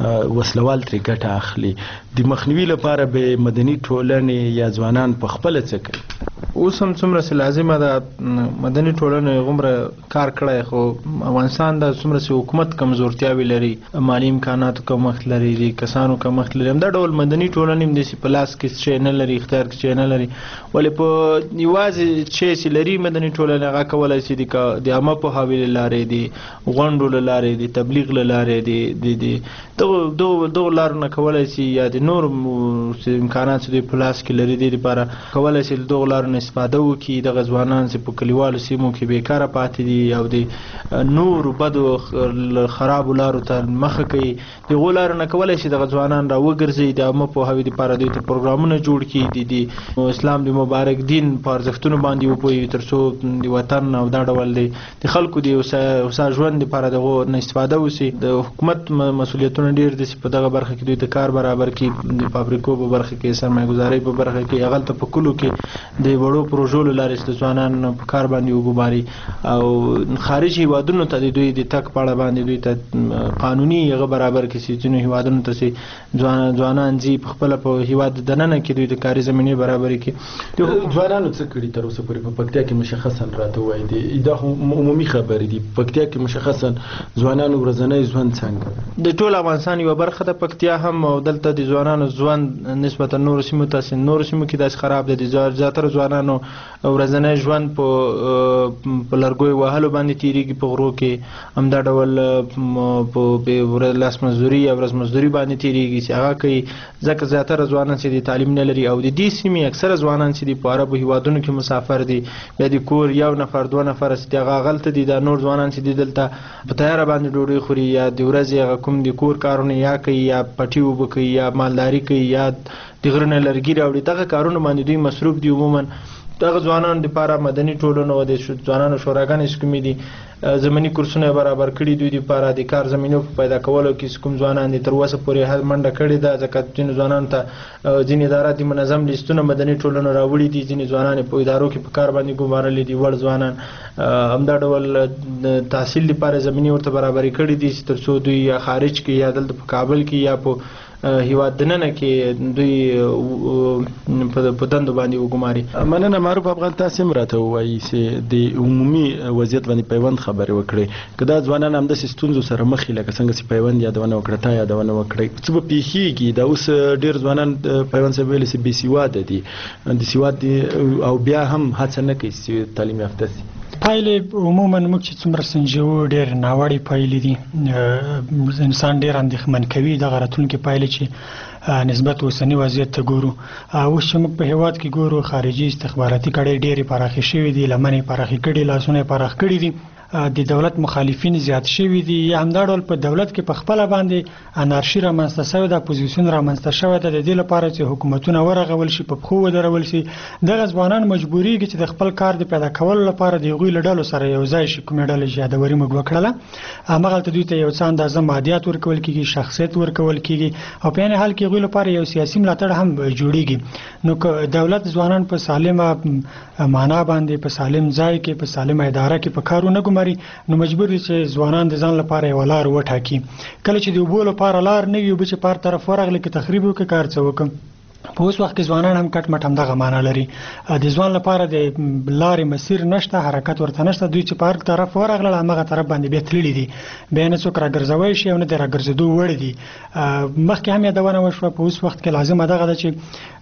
Speaker 23: وسلوال ترې ګټه اخلي. د مخنیوي لپاره به مدني ټولنې یا ځوانان په خپله څه کوي؟
Speaker 6: اوس هم څومره چې لازمه ده مدني ټولنې هغومره کار کړی، خو افغانستان د څومره چې حکومت کمزورتیاوې لري، مالي امکاناتو کمښت لري، د کسانو کمښت لري، همدا ډول مدني ټولنې هم داسې په لاس کې شی نه لري، اختیار کې شی نه لري. ولې په یوازې شی چې لري مدني ټولنې هغه کولی شي د عامه پوهاوي له لارې، د غونډو له لارې، د تبلیغ له لارې، د دغو لارو نه کولی شي یا د نورو امکانات چې دوی په لاس کې لري دې لپاره کولی شي له دغو لارو نه استفاده وکړي. دغه ځوانان چې په کلیوالو سیمو کې بیکاره پاتې دي او د نورو بدو خرابو لارو ته مخه کوي، دغو لارو نه کولی شي دغه ځوانان را وګرځي، د عامه پوهاوي دپاره دوی ته پروګرامونه جوړ کړي، د اسلام د مبارک دین په ارزښتونو باندې وپوهوي تر څو د وطن او دا ډول د خلکو د هوسا ژوند دپاره دغو نه استفاده وشي. د حکومت مسؤلیتونه ډېر دي چې په دغه برخه کې دوی د کار برابر کړي، د فابریکو په برخه کې، سرمایه ګزارۍ په برخه کې، هغلته په کلو کې د وړو پروژو له لارې چې د ځوانان په کار باندې وګماري او خارج هیوادونو ته د دوی د تګ په اړه باندې دوی ته قانوني هغه برابر کړي چې ځینو هیوادونو ته چې ځوانان ځي په خپله په هیواد دننه کې دوی د کاري زمینې برابرې کړي.
Speaker 23: ځوانانو څه کړي تر اوسه پورې په پکتیا کې مشخصا راته ووایي؟ دا خو عمومي خبرې دي. پکتیا کې مشخصا ځوانانو ورځنی ژوند څنګه
Speaker 6: د ټول افغانستان یوه برخه ده پکتیا هم، او دلته د ځوانانو ژوند نسبتا نورو سیمو ته نورو سیمو کې داسې خراب دی. د زیاتره ځوانانو ورځنی ژوند په لرګیو وهلو باندې تېرېږي، په غرو کې همدا ډول په لاس مزدوري یا ورځ مزدوري باندې تېرېږي چې هغه کوي، ځکه زیاتره ځوانان چې د تعلیم نه لري. او د دې سیمې اکثره ځوانان چې د په عربو هیوادونو کې مسافر دي، بیا د کور یو نفر دوه نفر چې هغه هغلته دي، دا نور ځوانان چې دي دلته په تیاره باندې ډوډۍ خوري یا د ورځې هغه کوم د کور کارونه یا کوي یا پټي اوبه کوي یا مالداري کوي یا د غره نه لرګي راوړي، دغه کارونه باندې دوی مصروف دي. عموما دغه ځوانانو دپاره مدني ټولنو او د ځوانانو شوراګانې چې کومې دي زمیني کورسونه برابر کړي دوی دپاره د کار زمینو په پیدا کولو کې چې کوم ځوانان دي تر اوسه پورې هر منډه کړې ده، ځکه ځینې ځوانانو ته ځینې ادارات د منظم لیستونه مدني ټولنو راوړي دي، ځینې ځوانان په ادارو کې په کار باندې ګمارلي دي، وړ ځوانان همدا ډول تحصیل دپاره زمینې ورته برابرې کړي دي چې تر څو دوی یا خارج کې یا دلته په کابل کې یا په هیواد دننه کې دوی په دندو باندې وګماري.
Speaker 23: مننه معروف افغان. تاسو هم راته ووایي چې د عمومي وضعیت باندې پیوند خبرې وکړئ، که دا ځوانان همداسې ستونزو سره مخ وي لکه څنګه چې پیوند یادونه وکړه، تا یادونه وکړئ، څه به پېښېږي؟ دا اوس ډېر ځوانان پیوند صاحب ویلي چې بې سواده دي، د سواد او بیا هم هڅه نه کوي چې تعلیم یافته شي.
Speaker 4: پایلې عموما موږ چې څومره سنجو ډېر ناوړې پایلې دي، انسان ډېر اندېښمن کوي دغه راتلونکي پایلې چې نسبت اوسني وضعیت ته ګورو. اوس چې موږ په هېواد کې ګورو خارجي استخباراتي کړۍ ډېرې پراخې شوي دي، لمنې پراخې کړي، لاسونه یې پراخ کړي دي، د دولت مخالفین زیات شوي دي، یا همدا ډول په دولت کې په خپله باندې انارشي رامنځته شوې ده، اپوزیسیون رامنځته شوې ده، د دې لپاره چې حکومتونه ورغول شي، په پښو ودرول شي. دغه ځوانان مجبوریږي چې د خپل کار د پیدا کولو لپاره د هغوی له ډلو سره یو ځای شي. کومې ډلې چې یادوري موږ وکړله، همغلته دوی ته یو څه اندازه مادیات ورکول کېږي، شخصیت ورکول کېږي، او په عین حال کې هغوی لپاره یو سیاسي ملاتړ هم جوړیږي. نو که دولت ځوانان په سالمه معنا باندې، په سالم ځای کې، په سالمه اداره کې په کار ونه ګماري، نو مجبور دي چې ځوانان د ځان لپاره یو لار وټاکي. کله چې د اوبو لپاره لار نه وي، اوبه چې په هر طرف ورغلي، که تخریب وکړي، کار څه وکړم. په اوس وخت کې ځوانان هم کټ مټ همدغه معنا لري. د ځوان لپاره د لارې مسیر نشته، حرکت ورته نشته. دوی چې په هر طرف ورغلل، همغه طرف باندې بیا تللي دي، بیا نه څوک راګرځوی شي او نه د راګرځېدو وړ دي. مخکې هم یادونه وشوه، په اوس وخت کې لازمه دغه ده چې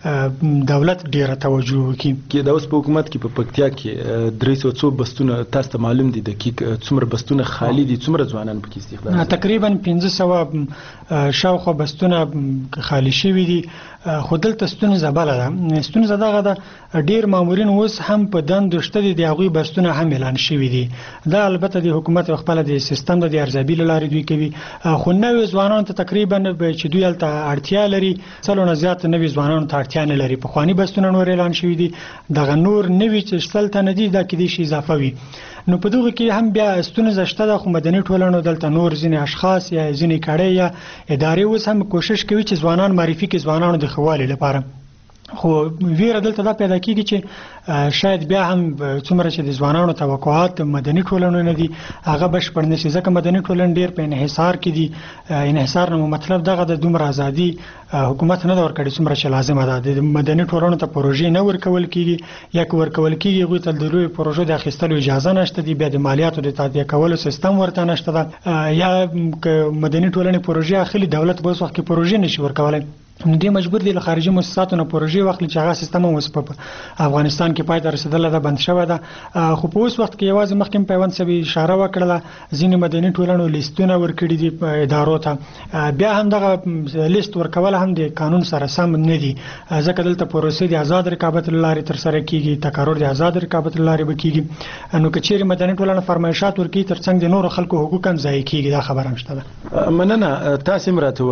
Speaker 4: دولت ډیره توجه وکړي.
Speaker 23: کې د اوس په حکومت کې په پکتیا کې درې سوه څو بستونه تاسو ته معلوم دي، دقیق څومره بستونه خالی دي، څومره ځوانان پکې استخدام؟
Speaker 4: تقریبا پنځه سوه شاوخوا بستونه خالی شوي دي. خو دلته ستونزه بله ده، ستونزه دغه ده ډېر مامورین اوس هم په دندو شته دي، د هغوی بستونه هم اعلان شوي دي. دا البته د حکومت خپله د سیستم د ارزیابي له لارې دوی کوي. خو نوي ځوانانو ته تقریبا چې دوی هلته اړتیا لري، سلو نه زیات نوي ځوانانو ته اړتیا نه لري. پخواني بستونه نور اعلان شوي دي، دغه نور نوي چې شتل ته نه دي، دا کېدای شي اضافه وي. نو په دغه کې هم بیا ستونزه شته ده. خو مدني ټولنو دلته نور ځینې اشخاص یا ځینې کړۍ یا ادارې اوس هم کوشش کوي چې ځوانان معرفي کړي ځوانانو د ښه والي لپاره. خو ویره دلته دا پیدا کېږي چې شاید بیا هم څومره چې د ځوانانو توقعات مدني ټولنو نه دي، هغه بشپړ نه شي، ځکه مدني ټولنې ډېر په انحصار کې دي. انحصار نه مطلب دغه د دومره ازادي حکومت نه ده ورکړې څومره چې لازمه ده. د مدني ټولنو ته پروژې نه ورکول کېږي، یا که ورکول کېږي هغوی ته د لویو پروژو د اخیستلو اجازه نشته دي، بیا د مالیاتو د تادیه کولو سیستم ورته نشته ده. یا که مدني ټولنې پروژې اخلي، دولت به اوس وخت کې پروژې نشي ورکولی. نو دې مجبور دي له خارجي مؤسساتو نه پروژې واخلي چې هغه سیستم هم اوس په افغانستان کې پای ته رسېدلی ده، بند شوی ده. خو په اوس وخت کې یوازې مخکې پیوند صاحب اشاره وکړله، ځینې مدني ټولنو لیستونه ورکړي دي ادارو ته. بیا هم دغه لیست ورکول هم د قانون سره سم نه دي، ځکه دلته پروسې د آزاد رقابت له لارې ترسره کېږي، تقرر د آزاد رقابت له لارې به کېږي. نو که چیرې مدني ټولنه فرمایشات ورکوي، تر څنګ د نورو خلکو حقوق هم ضایع کېږي. دا خبره هم شته ده.
Speaker 23: مننه. تاسې هم راته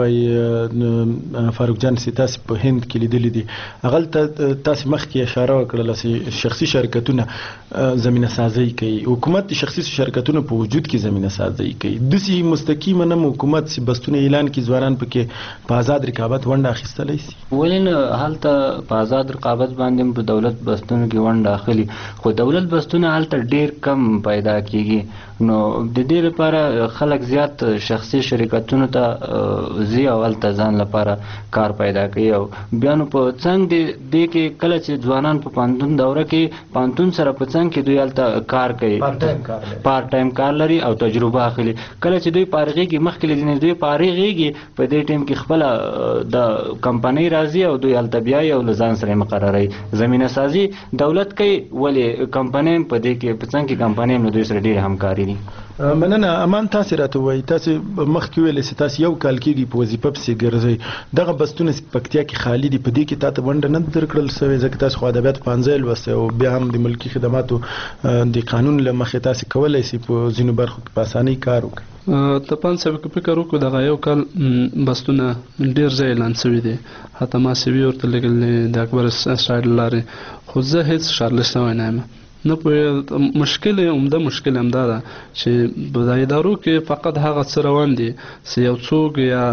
Speaker 23: وایي فاروق جان چې تاسو په هند کې لیدلې دي، هغه تاسو مخکې اشاره وکړله چې شخصي شرکتونه زمینه سازي کوي. حکومت د شخصي شرکتونو په وجود کې زمینه سازي کوي. داسې مستقیما نه حکومت چې بستونه اعلان کړي ځوانان پکې په آزاد رقابت ونډه اخیستلی شي.
Speaker 10: ولې نه هلته په آزاد رقابت باندې په دولت بستونو کې ونډه اخلي، خو دولت بستونه هلته ډېر کم پیدا کېږي. نو د دې لپاره خلک زیات شخصي شرکتونو ته ځي او هلته ځان لپاره کار پیدا کوي. او بیا نو په څنګ دې کې کله چې ځوانان په پوهنتون دوره کې پوهنتون سره په څنګ کې دوی هلته کار کوي، پارت ټایم کار لري او تجربه اخلي. کله چې دوی فارغېږي، مخکې له دې دوی فارغېږي، په دې ټایم کې خپله د کمپنۍ راځي او دوی هلته بیایي او له ځان سره یې مقرروي. زمینه سازي دولت کوي، ولې کمپنۍ په دې کې په څنګ کې کمپنۍ هم له دوی سره ډېرې همکاري دي.
Speaker 23: مننه. امان تاسې راته وایي، تاسې مخکې ویلې چې تاسې یو کال کېږي په وظیفه پسې ګرځئ، دغه بستونه پکتیا کې خالي دي، په دې کې تاته ونډه نه درکړل شوې ځکه تاسو خو ادبیات پوهنځی لوستی او بیا هم د ملکي خدماتو د قانون له مخې تاسې کولی شئ په ځینو برخو کې په اسانۍ کار وکړئ.
Speaker 9: تپان صاحب که فکر وکړو دغه یو کال بستونه ډېر ځای اعلان شوي دي، حتی ما سی وي ورته لیږلی د اکبر اسرائیل له لارې، خو زه هېڅ شارلس شوی نه یم. نه پوهېږم. مشکل یې عمده مشکل همدا ده چې په ادارو کې فقط هغه څه روان دي چې یو څوک یا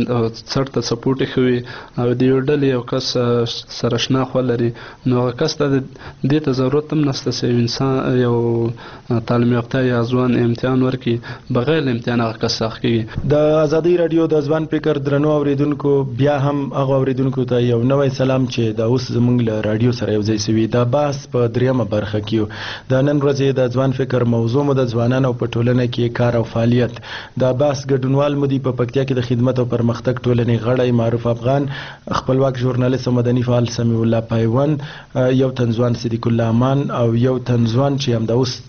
Speaker 9: څړ ته سپورټ ښه وي او د یو ډلې یو کس سره شناخت ولري، نو هغه کس ته دې ته ضرورت هم نشته چې یو انسان یو تعلیم یافته یا ځوان امتحان ورکړي، بغیر امتحان هغه کس ساخت کېږي.
Speaker 23: د ازادۍ راډیو د ځوان فکر درنو اورېدونکو، بیا هم هغه اورېدونکو ته یو نوی سلام چې دا اوس زموږ له راډیو سره یو ځای شوي. دا بحث په درېیمه برخه کې کیو. د نن ورځې د ځوان فکر موضوع مو د ځوانانو په ټولنه کې کار او فعالیت. د باس ګډونوال مودي په پکتیا کې د خدمت او پرمختګ ټولنې غړی معروف افغان، خپلواک ژورنالیست او مدني فعال سمیع الله پیوند، یو تنځوان صدیق الله امان او یو تنځوان چې همدا اوس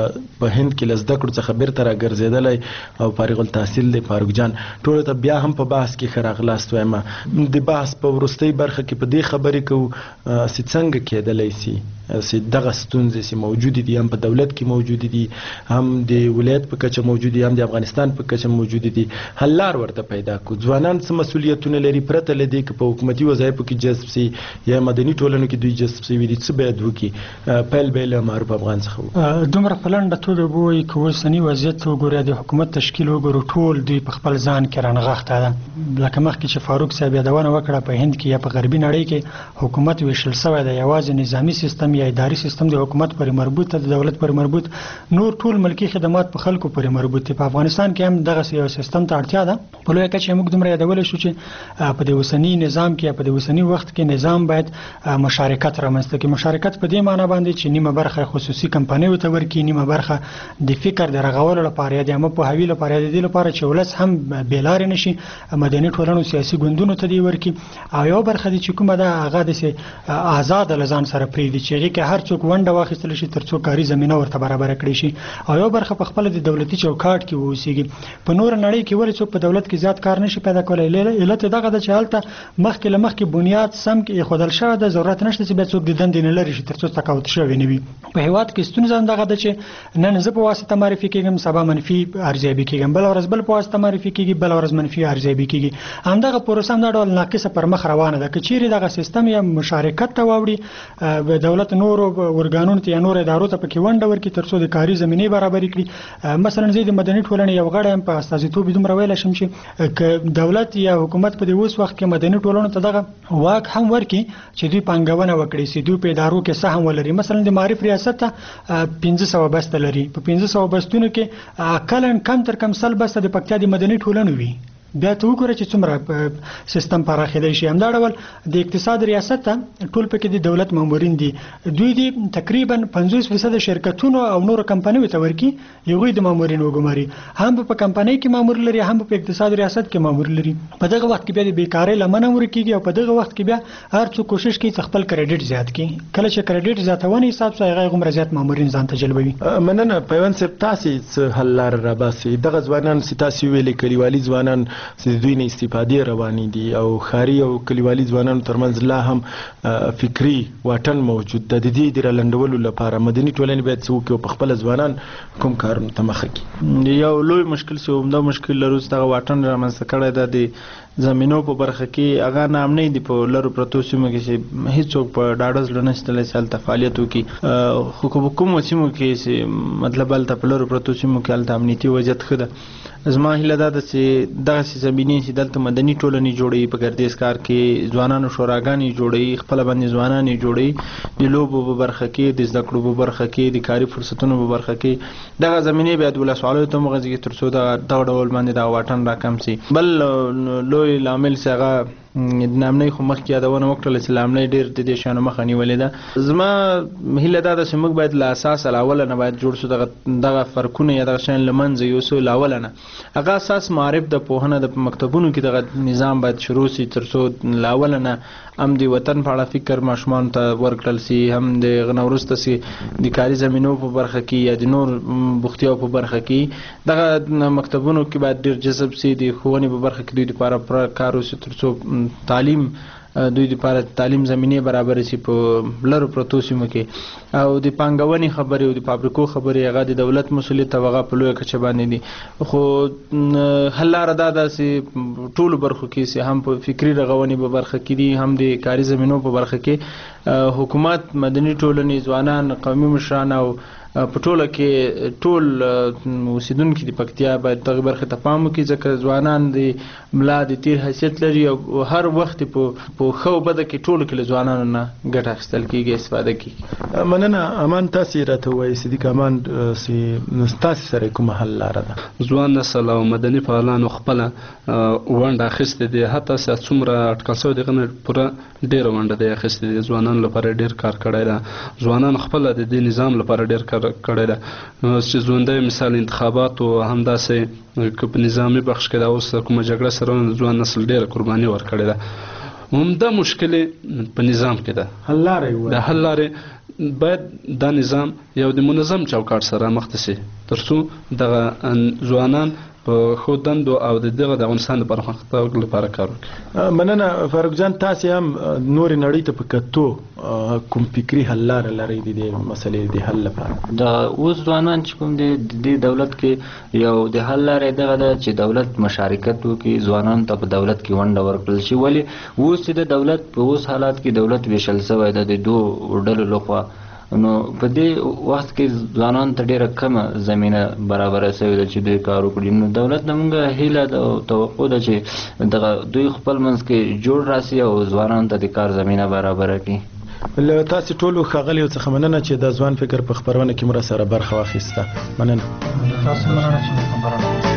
Speaker 23: په هند کې لزده کړو څخه بیرته راګرځېدلی او فارغ التحصیل دی فاروق جان. ټولو ته بیا هم په بحث کې ښه راغلاست وایم. د بحث په وروستۍ برخه کې په دې خبرې کوو چې څنګه کېدلی سي چې دغه ستونزې چې موجودې دي، هم په دولت کې موجودې دي، هم د ولایت په کچه موجودې دي، هم د افغانستان په کچه موجودې دي، حل لار ورته پیدا کړو. ځوانان څه مسؤلیتونه لري پرته له دې که په حکومتي وظایفو کې جذب سي یا مدني ټولنو کې دوی جذب سوي دي، څه باید وکړي؟ پیل به له معروف افغان څخه وکړو. دومره په لنډه توګه به وایي که اوسني وضعیت وګورو، د حکومت تشکیل وګورو، ټول دوی په خپل ځان کې رانغښته ده. لکه مخکې چې فاروق صاحب یادونه وکړه، په هند کې یا په غربي نړۍ کې حکومت ویشل شوی دی، یوازې نظامي سیستم یا اداري سیستم د حکومت پورې مربوط دی، د دولت پورې مربوط، نور ټول ملکي خدمات په خلکو پورې مربوط دي. په افغانستان کې هم دغه یو سیستم ته اړتیا ده. په لویه کچه موږ دومره یادولی شو چې په دې اوسني نظام کې یا په دې اوسني وخت کې نظام باید مشارکت رامنځته کړي. مشارکت په دې معنی باندې چې نیمه برخه خصوصي کمپنیو ته ورکړي، نیمه برخه د فکر د رغولو لپاره یا د عامه پوهاوي لپاره، د دې لپاره چې ولس هم بېلارې نه شي، مدني ټولنو سیاسي ګوندونو ته دې ورکړي. او یو برخه دي چې کومه ده هغه داسې آزاده له ځان سره پرېږدي چې هغې کې هر څوک ونډه واخیستلی شي تر څو کاري زمینه ورته برابره کړی شي، او یو برخه په خپله د دولتي چوکاټ کې واوسېږي. په نوره نړۍ کې ولې څوک په دولت کې زیات کار نشي پیدا کولی؟ علت یې دغه ده چې هلته مخکې له مخکې بنیاد سم کې ایښودل شوی ده، ضرورت نشته چې بیا څوک د دندې نه لرې شي تر څو تقاوت شوی نه وي. په هېواد کې ستونزه هم دغه ده چې نن زه په واسطه معرفي کېږم، سبا منفي ارزیابي کېږم، بله ورځ بل په واسطه معرفي کېږي، بله ورځ منفي ارزیابي کېږي. همدغه پروسه هم دا ډول ناقصه پر مخ روانه ده. که چیرې دغه سیستم یا مشارکت ته واوړي، دولت نورو ارګانونو ته یا نور ادارو ته پکې ونډه ورکړي تر څو د کاري زمینې برابرې کړي. مثلا زه د مدني ټولنې یو غړی یم، په استازیتوب دومره ویلی شم چې که دولت یا حکومت په دې اوس وخت کې مدني ټولنو ته دغه واک هم ورکړي چې دوی پانګونه وکړي، چې دوی په ادارو کې سهم ولري. مثلا د معارف ریاست ته پنځه سوه بسته لري، په پنځه سوه بستونو کې اقلا کم تر کم سل بسته د پکتیا د مدني ټولنو وي. بیا ته وګوره چې څومره سیستم پراخېدی شي. همدا ډول د اقتصاد ریاست ته ټول پکې د دولت مامورین دي، دوی دي تقریبا پنځوس فیصد شرکتونو او نورو کمپنیو ته ورکړي، هغوی د مامورین وګماري، هم په کمپنۍ کې مامور لري، هم په اقتصاد ریاست کې مامور لري. په دغه وخت کې بیا د بیکارۍ لمنه ورکېږي، او په دغه وخت کې بیا هر څوک کوشش کوي چې خپل کریډټ زیات کړي. کله چې کریډټ زیاتونه حساب سره هغه غومره زیات مامورین ځان ته جلبوي. مننه پیوند صاحب، تاسې څه حل لار راباسئ؟ دغه ځوانان چې تاسې ویلې کلیوالي ځوانان چې دوی نه استفادې روانې دي، او ښاري او کلیوالي ځوانانو ترمنځ لا هم فکري واټن موجود ده. د دې د رالنډولو لپاره مدني ټولنې باید څه وکړي او په خپله ځوانان کوم کارونو ته مخه کړي؟
Speaker 6: یو لوی مشکل چې عمده مشکل لرو چې دغه واټن رامنځته کړی ده د زمینو په برخه کې، هغه نامنۍ دي په لرو پرتو سیمو کې چې هېڅوک په ډاډه زړه نشي تللی چې هلته فعالیت وکړي. خو که په کومو سیمو کې چې مطلب هلته په لرو پرتو سیمو کې هلته امنیتي وضعیت ښه ده، زما هیله دا ده چې دغسې زمینې چې دلته مدني ټولنې جوړوي، په ګردیز کار کې ځوانانو شوراګانې جوړوي، خپله باندې ځوانان یې جوړوي، د لوبو په برخه کې، د زده کړو په برخه کې، د کاري فرصتونو په برخه کې دغه زمینې باید ولسوالیو ته وغځېږي تر څو دغه ډول باندې دغه واټن راکم شي. بل لوی لامل چې هغه د نامنۍ خو مخکې یادونه وکړله چې لامنۍ ډېر د دې شیانو مخه نیولې ده. زما هیله دا ده چې موږ باید له اساسه له اوله نه باید جوړ شو، دغه دغه فرقونه یا دغه شیان له منځه یوسو. له اوله نه هغه اساس معارف د پوهنه د مکتبونو کې دغه نظام باید شروع شي تر څو له اوله نه هم د وطن په اړه فکر ماشومانو ته ورکړل شي، هم د هغه نه وروسته چې د کاري زمینو په برخه کې یا د نور بوختیاو په برخه کې دغه مکتبونو کې باید ډېر جذب شي، د ښوونې په برخه کې دوی دپاره پوره کار وشي تر څو تعلیم دوی لپاره تعلیم زمینې برابر شي په لرو پرتو سیمو کې. او د پانګونې خبرې او د فابریکو خبرې هغه د دولت مسؤلیت او هغه په لویه کچه باندې دي. خو حل لاره دا ده چې ټولو برخو کې چې هم په فکري رغونې په برخه کې دي، هم د کاري زمینو په برخه کې حکومت، مدني ټولنې، ځوانان، قومي مشران او په ټوله کې ټول اوسیدونکي د پکتیا باید دغه برخې ته پام وکړي ځکه ځوانان د ملا د تیر حیثیت لري او هر وخت په ښه او بده کې ټولو کې له ځوانانو نه ګټه اخیستل کېږي استفاده کېږي.
Speaker 23: مننه امان، تاسې راته ووایئ صدیق امان ستاسې سره کومه حل لاره ده؟
Speaker 9: ځوان نسل او مدني فعالانو خپله ونډه اخیستې دي، حتی څومره اټکل شوی د هغه نه پوره ډېره ونډه دی اخیستې دي. ځوانانو لپاره ډېر کار کړی ده، ځوانانو خپله د دې نظام لپاره ډېر کار کړی ده چې ژوندی مثال انتخاباتو همداسې که په نظامي بخش کې دا اوس کومه جګړه سره ځوان نسل ډېره قرباني ورکړې ده. همدا مشکل په نظام کې ده.
Speaker 23: حل لارې ووایئ.
Speaker 9: د حل لارې باید دا نظام یو د منظم چوکاټ سره مخ ته سي تر څو دغه ځوانان په ښو دندو او د دغه د افغانستان د پرمختګ لپاره کار وکړي.
Speaker 23: مننه فاروق جان، تاسې هم نورې نړۍ ته په کتو کوم فکري حل لاره لرئ د دې مسلې د حل لپاره؟
Speaker 10: د اوس ځوانان چې کوم دی د دې دولت کې یو د حل لاره دغه ده چې دولت مشارکت وکړي، ځوانانو ته په دولت کې ونډه ورکړل شي. ولې اوس چې د دولت په اوس حالات کې دولت ویشل شوی ده د دوو ډلو لخوا، نو په دې وخت کې ځوانانو ته ډېره کمه زمینه برابره شوې ده چې دوی کار وکړي. نو دولت نه موږ هیله ده او توقع ده چې دغه دوی خپل منځ کې جوړ راسي او ځوانانو ته د کار زمینه برابره کړي.
Speaker 23: له تاسې ټولو ښاغلیو څخه مننه چې د ځوان فکر په خپرونه کې مو راسره برخه واخیسته. مننه. تاسو مننه چې خبره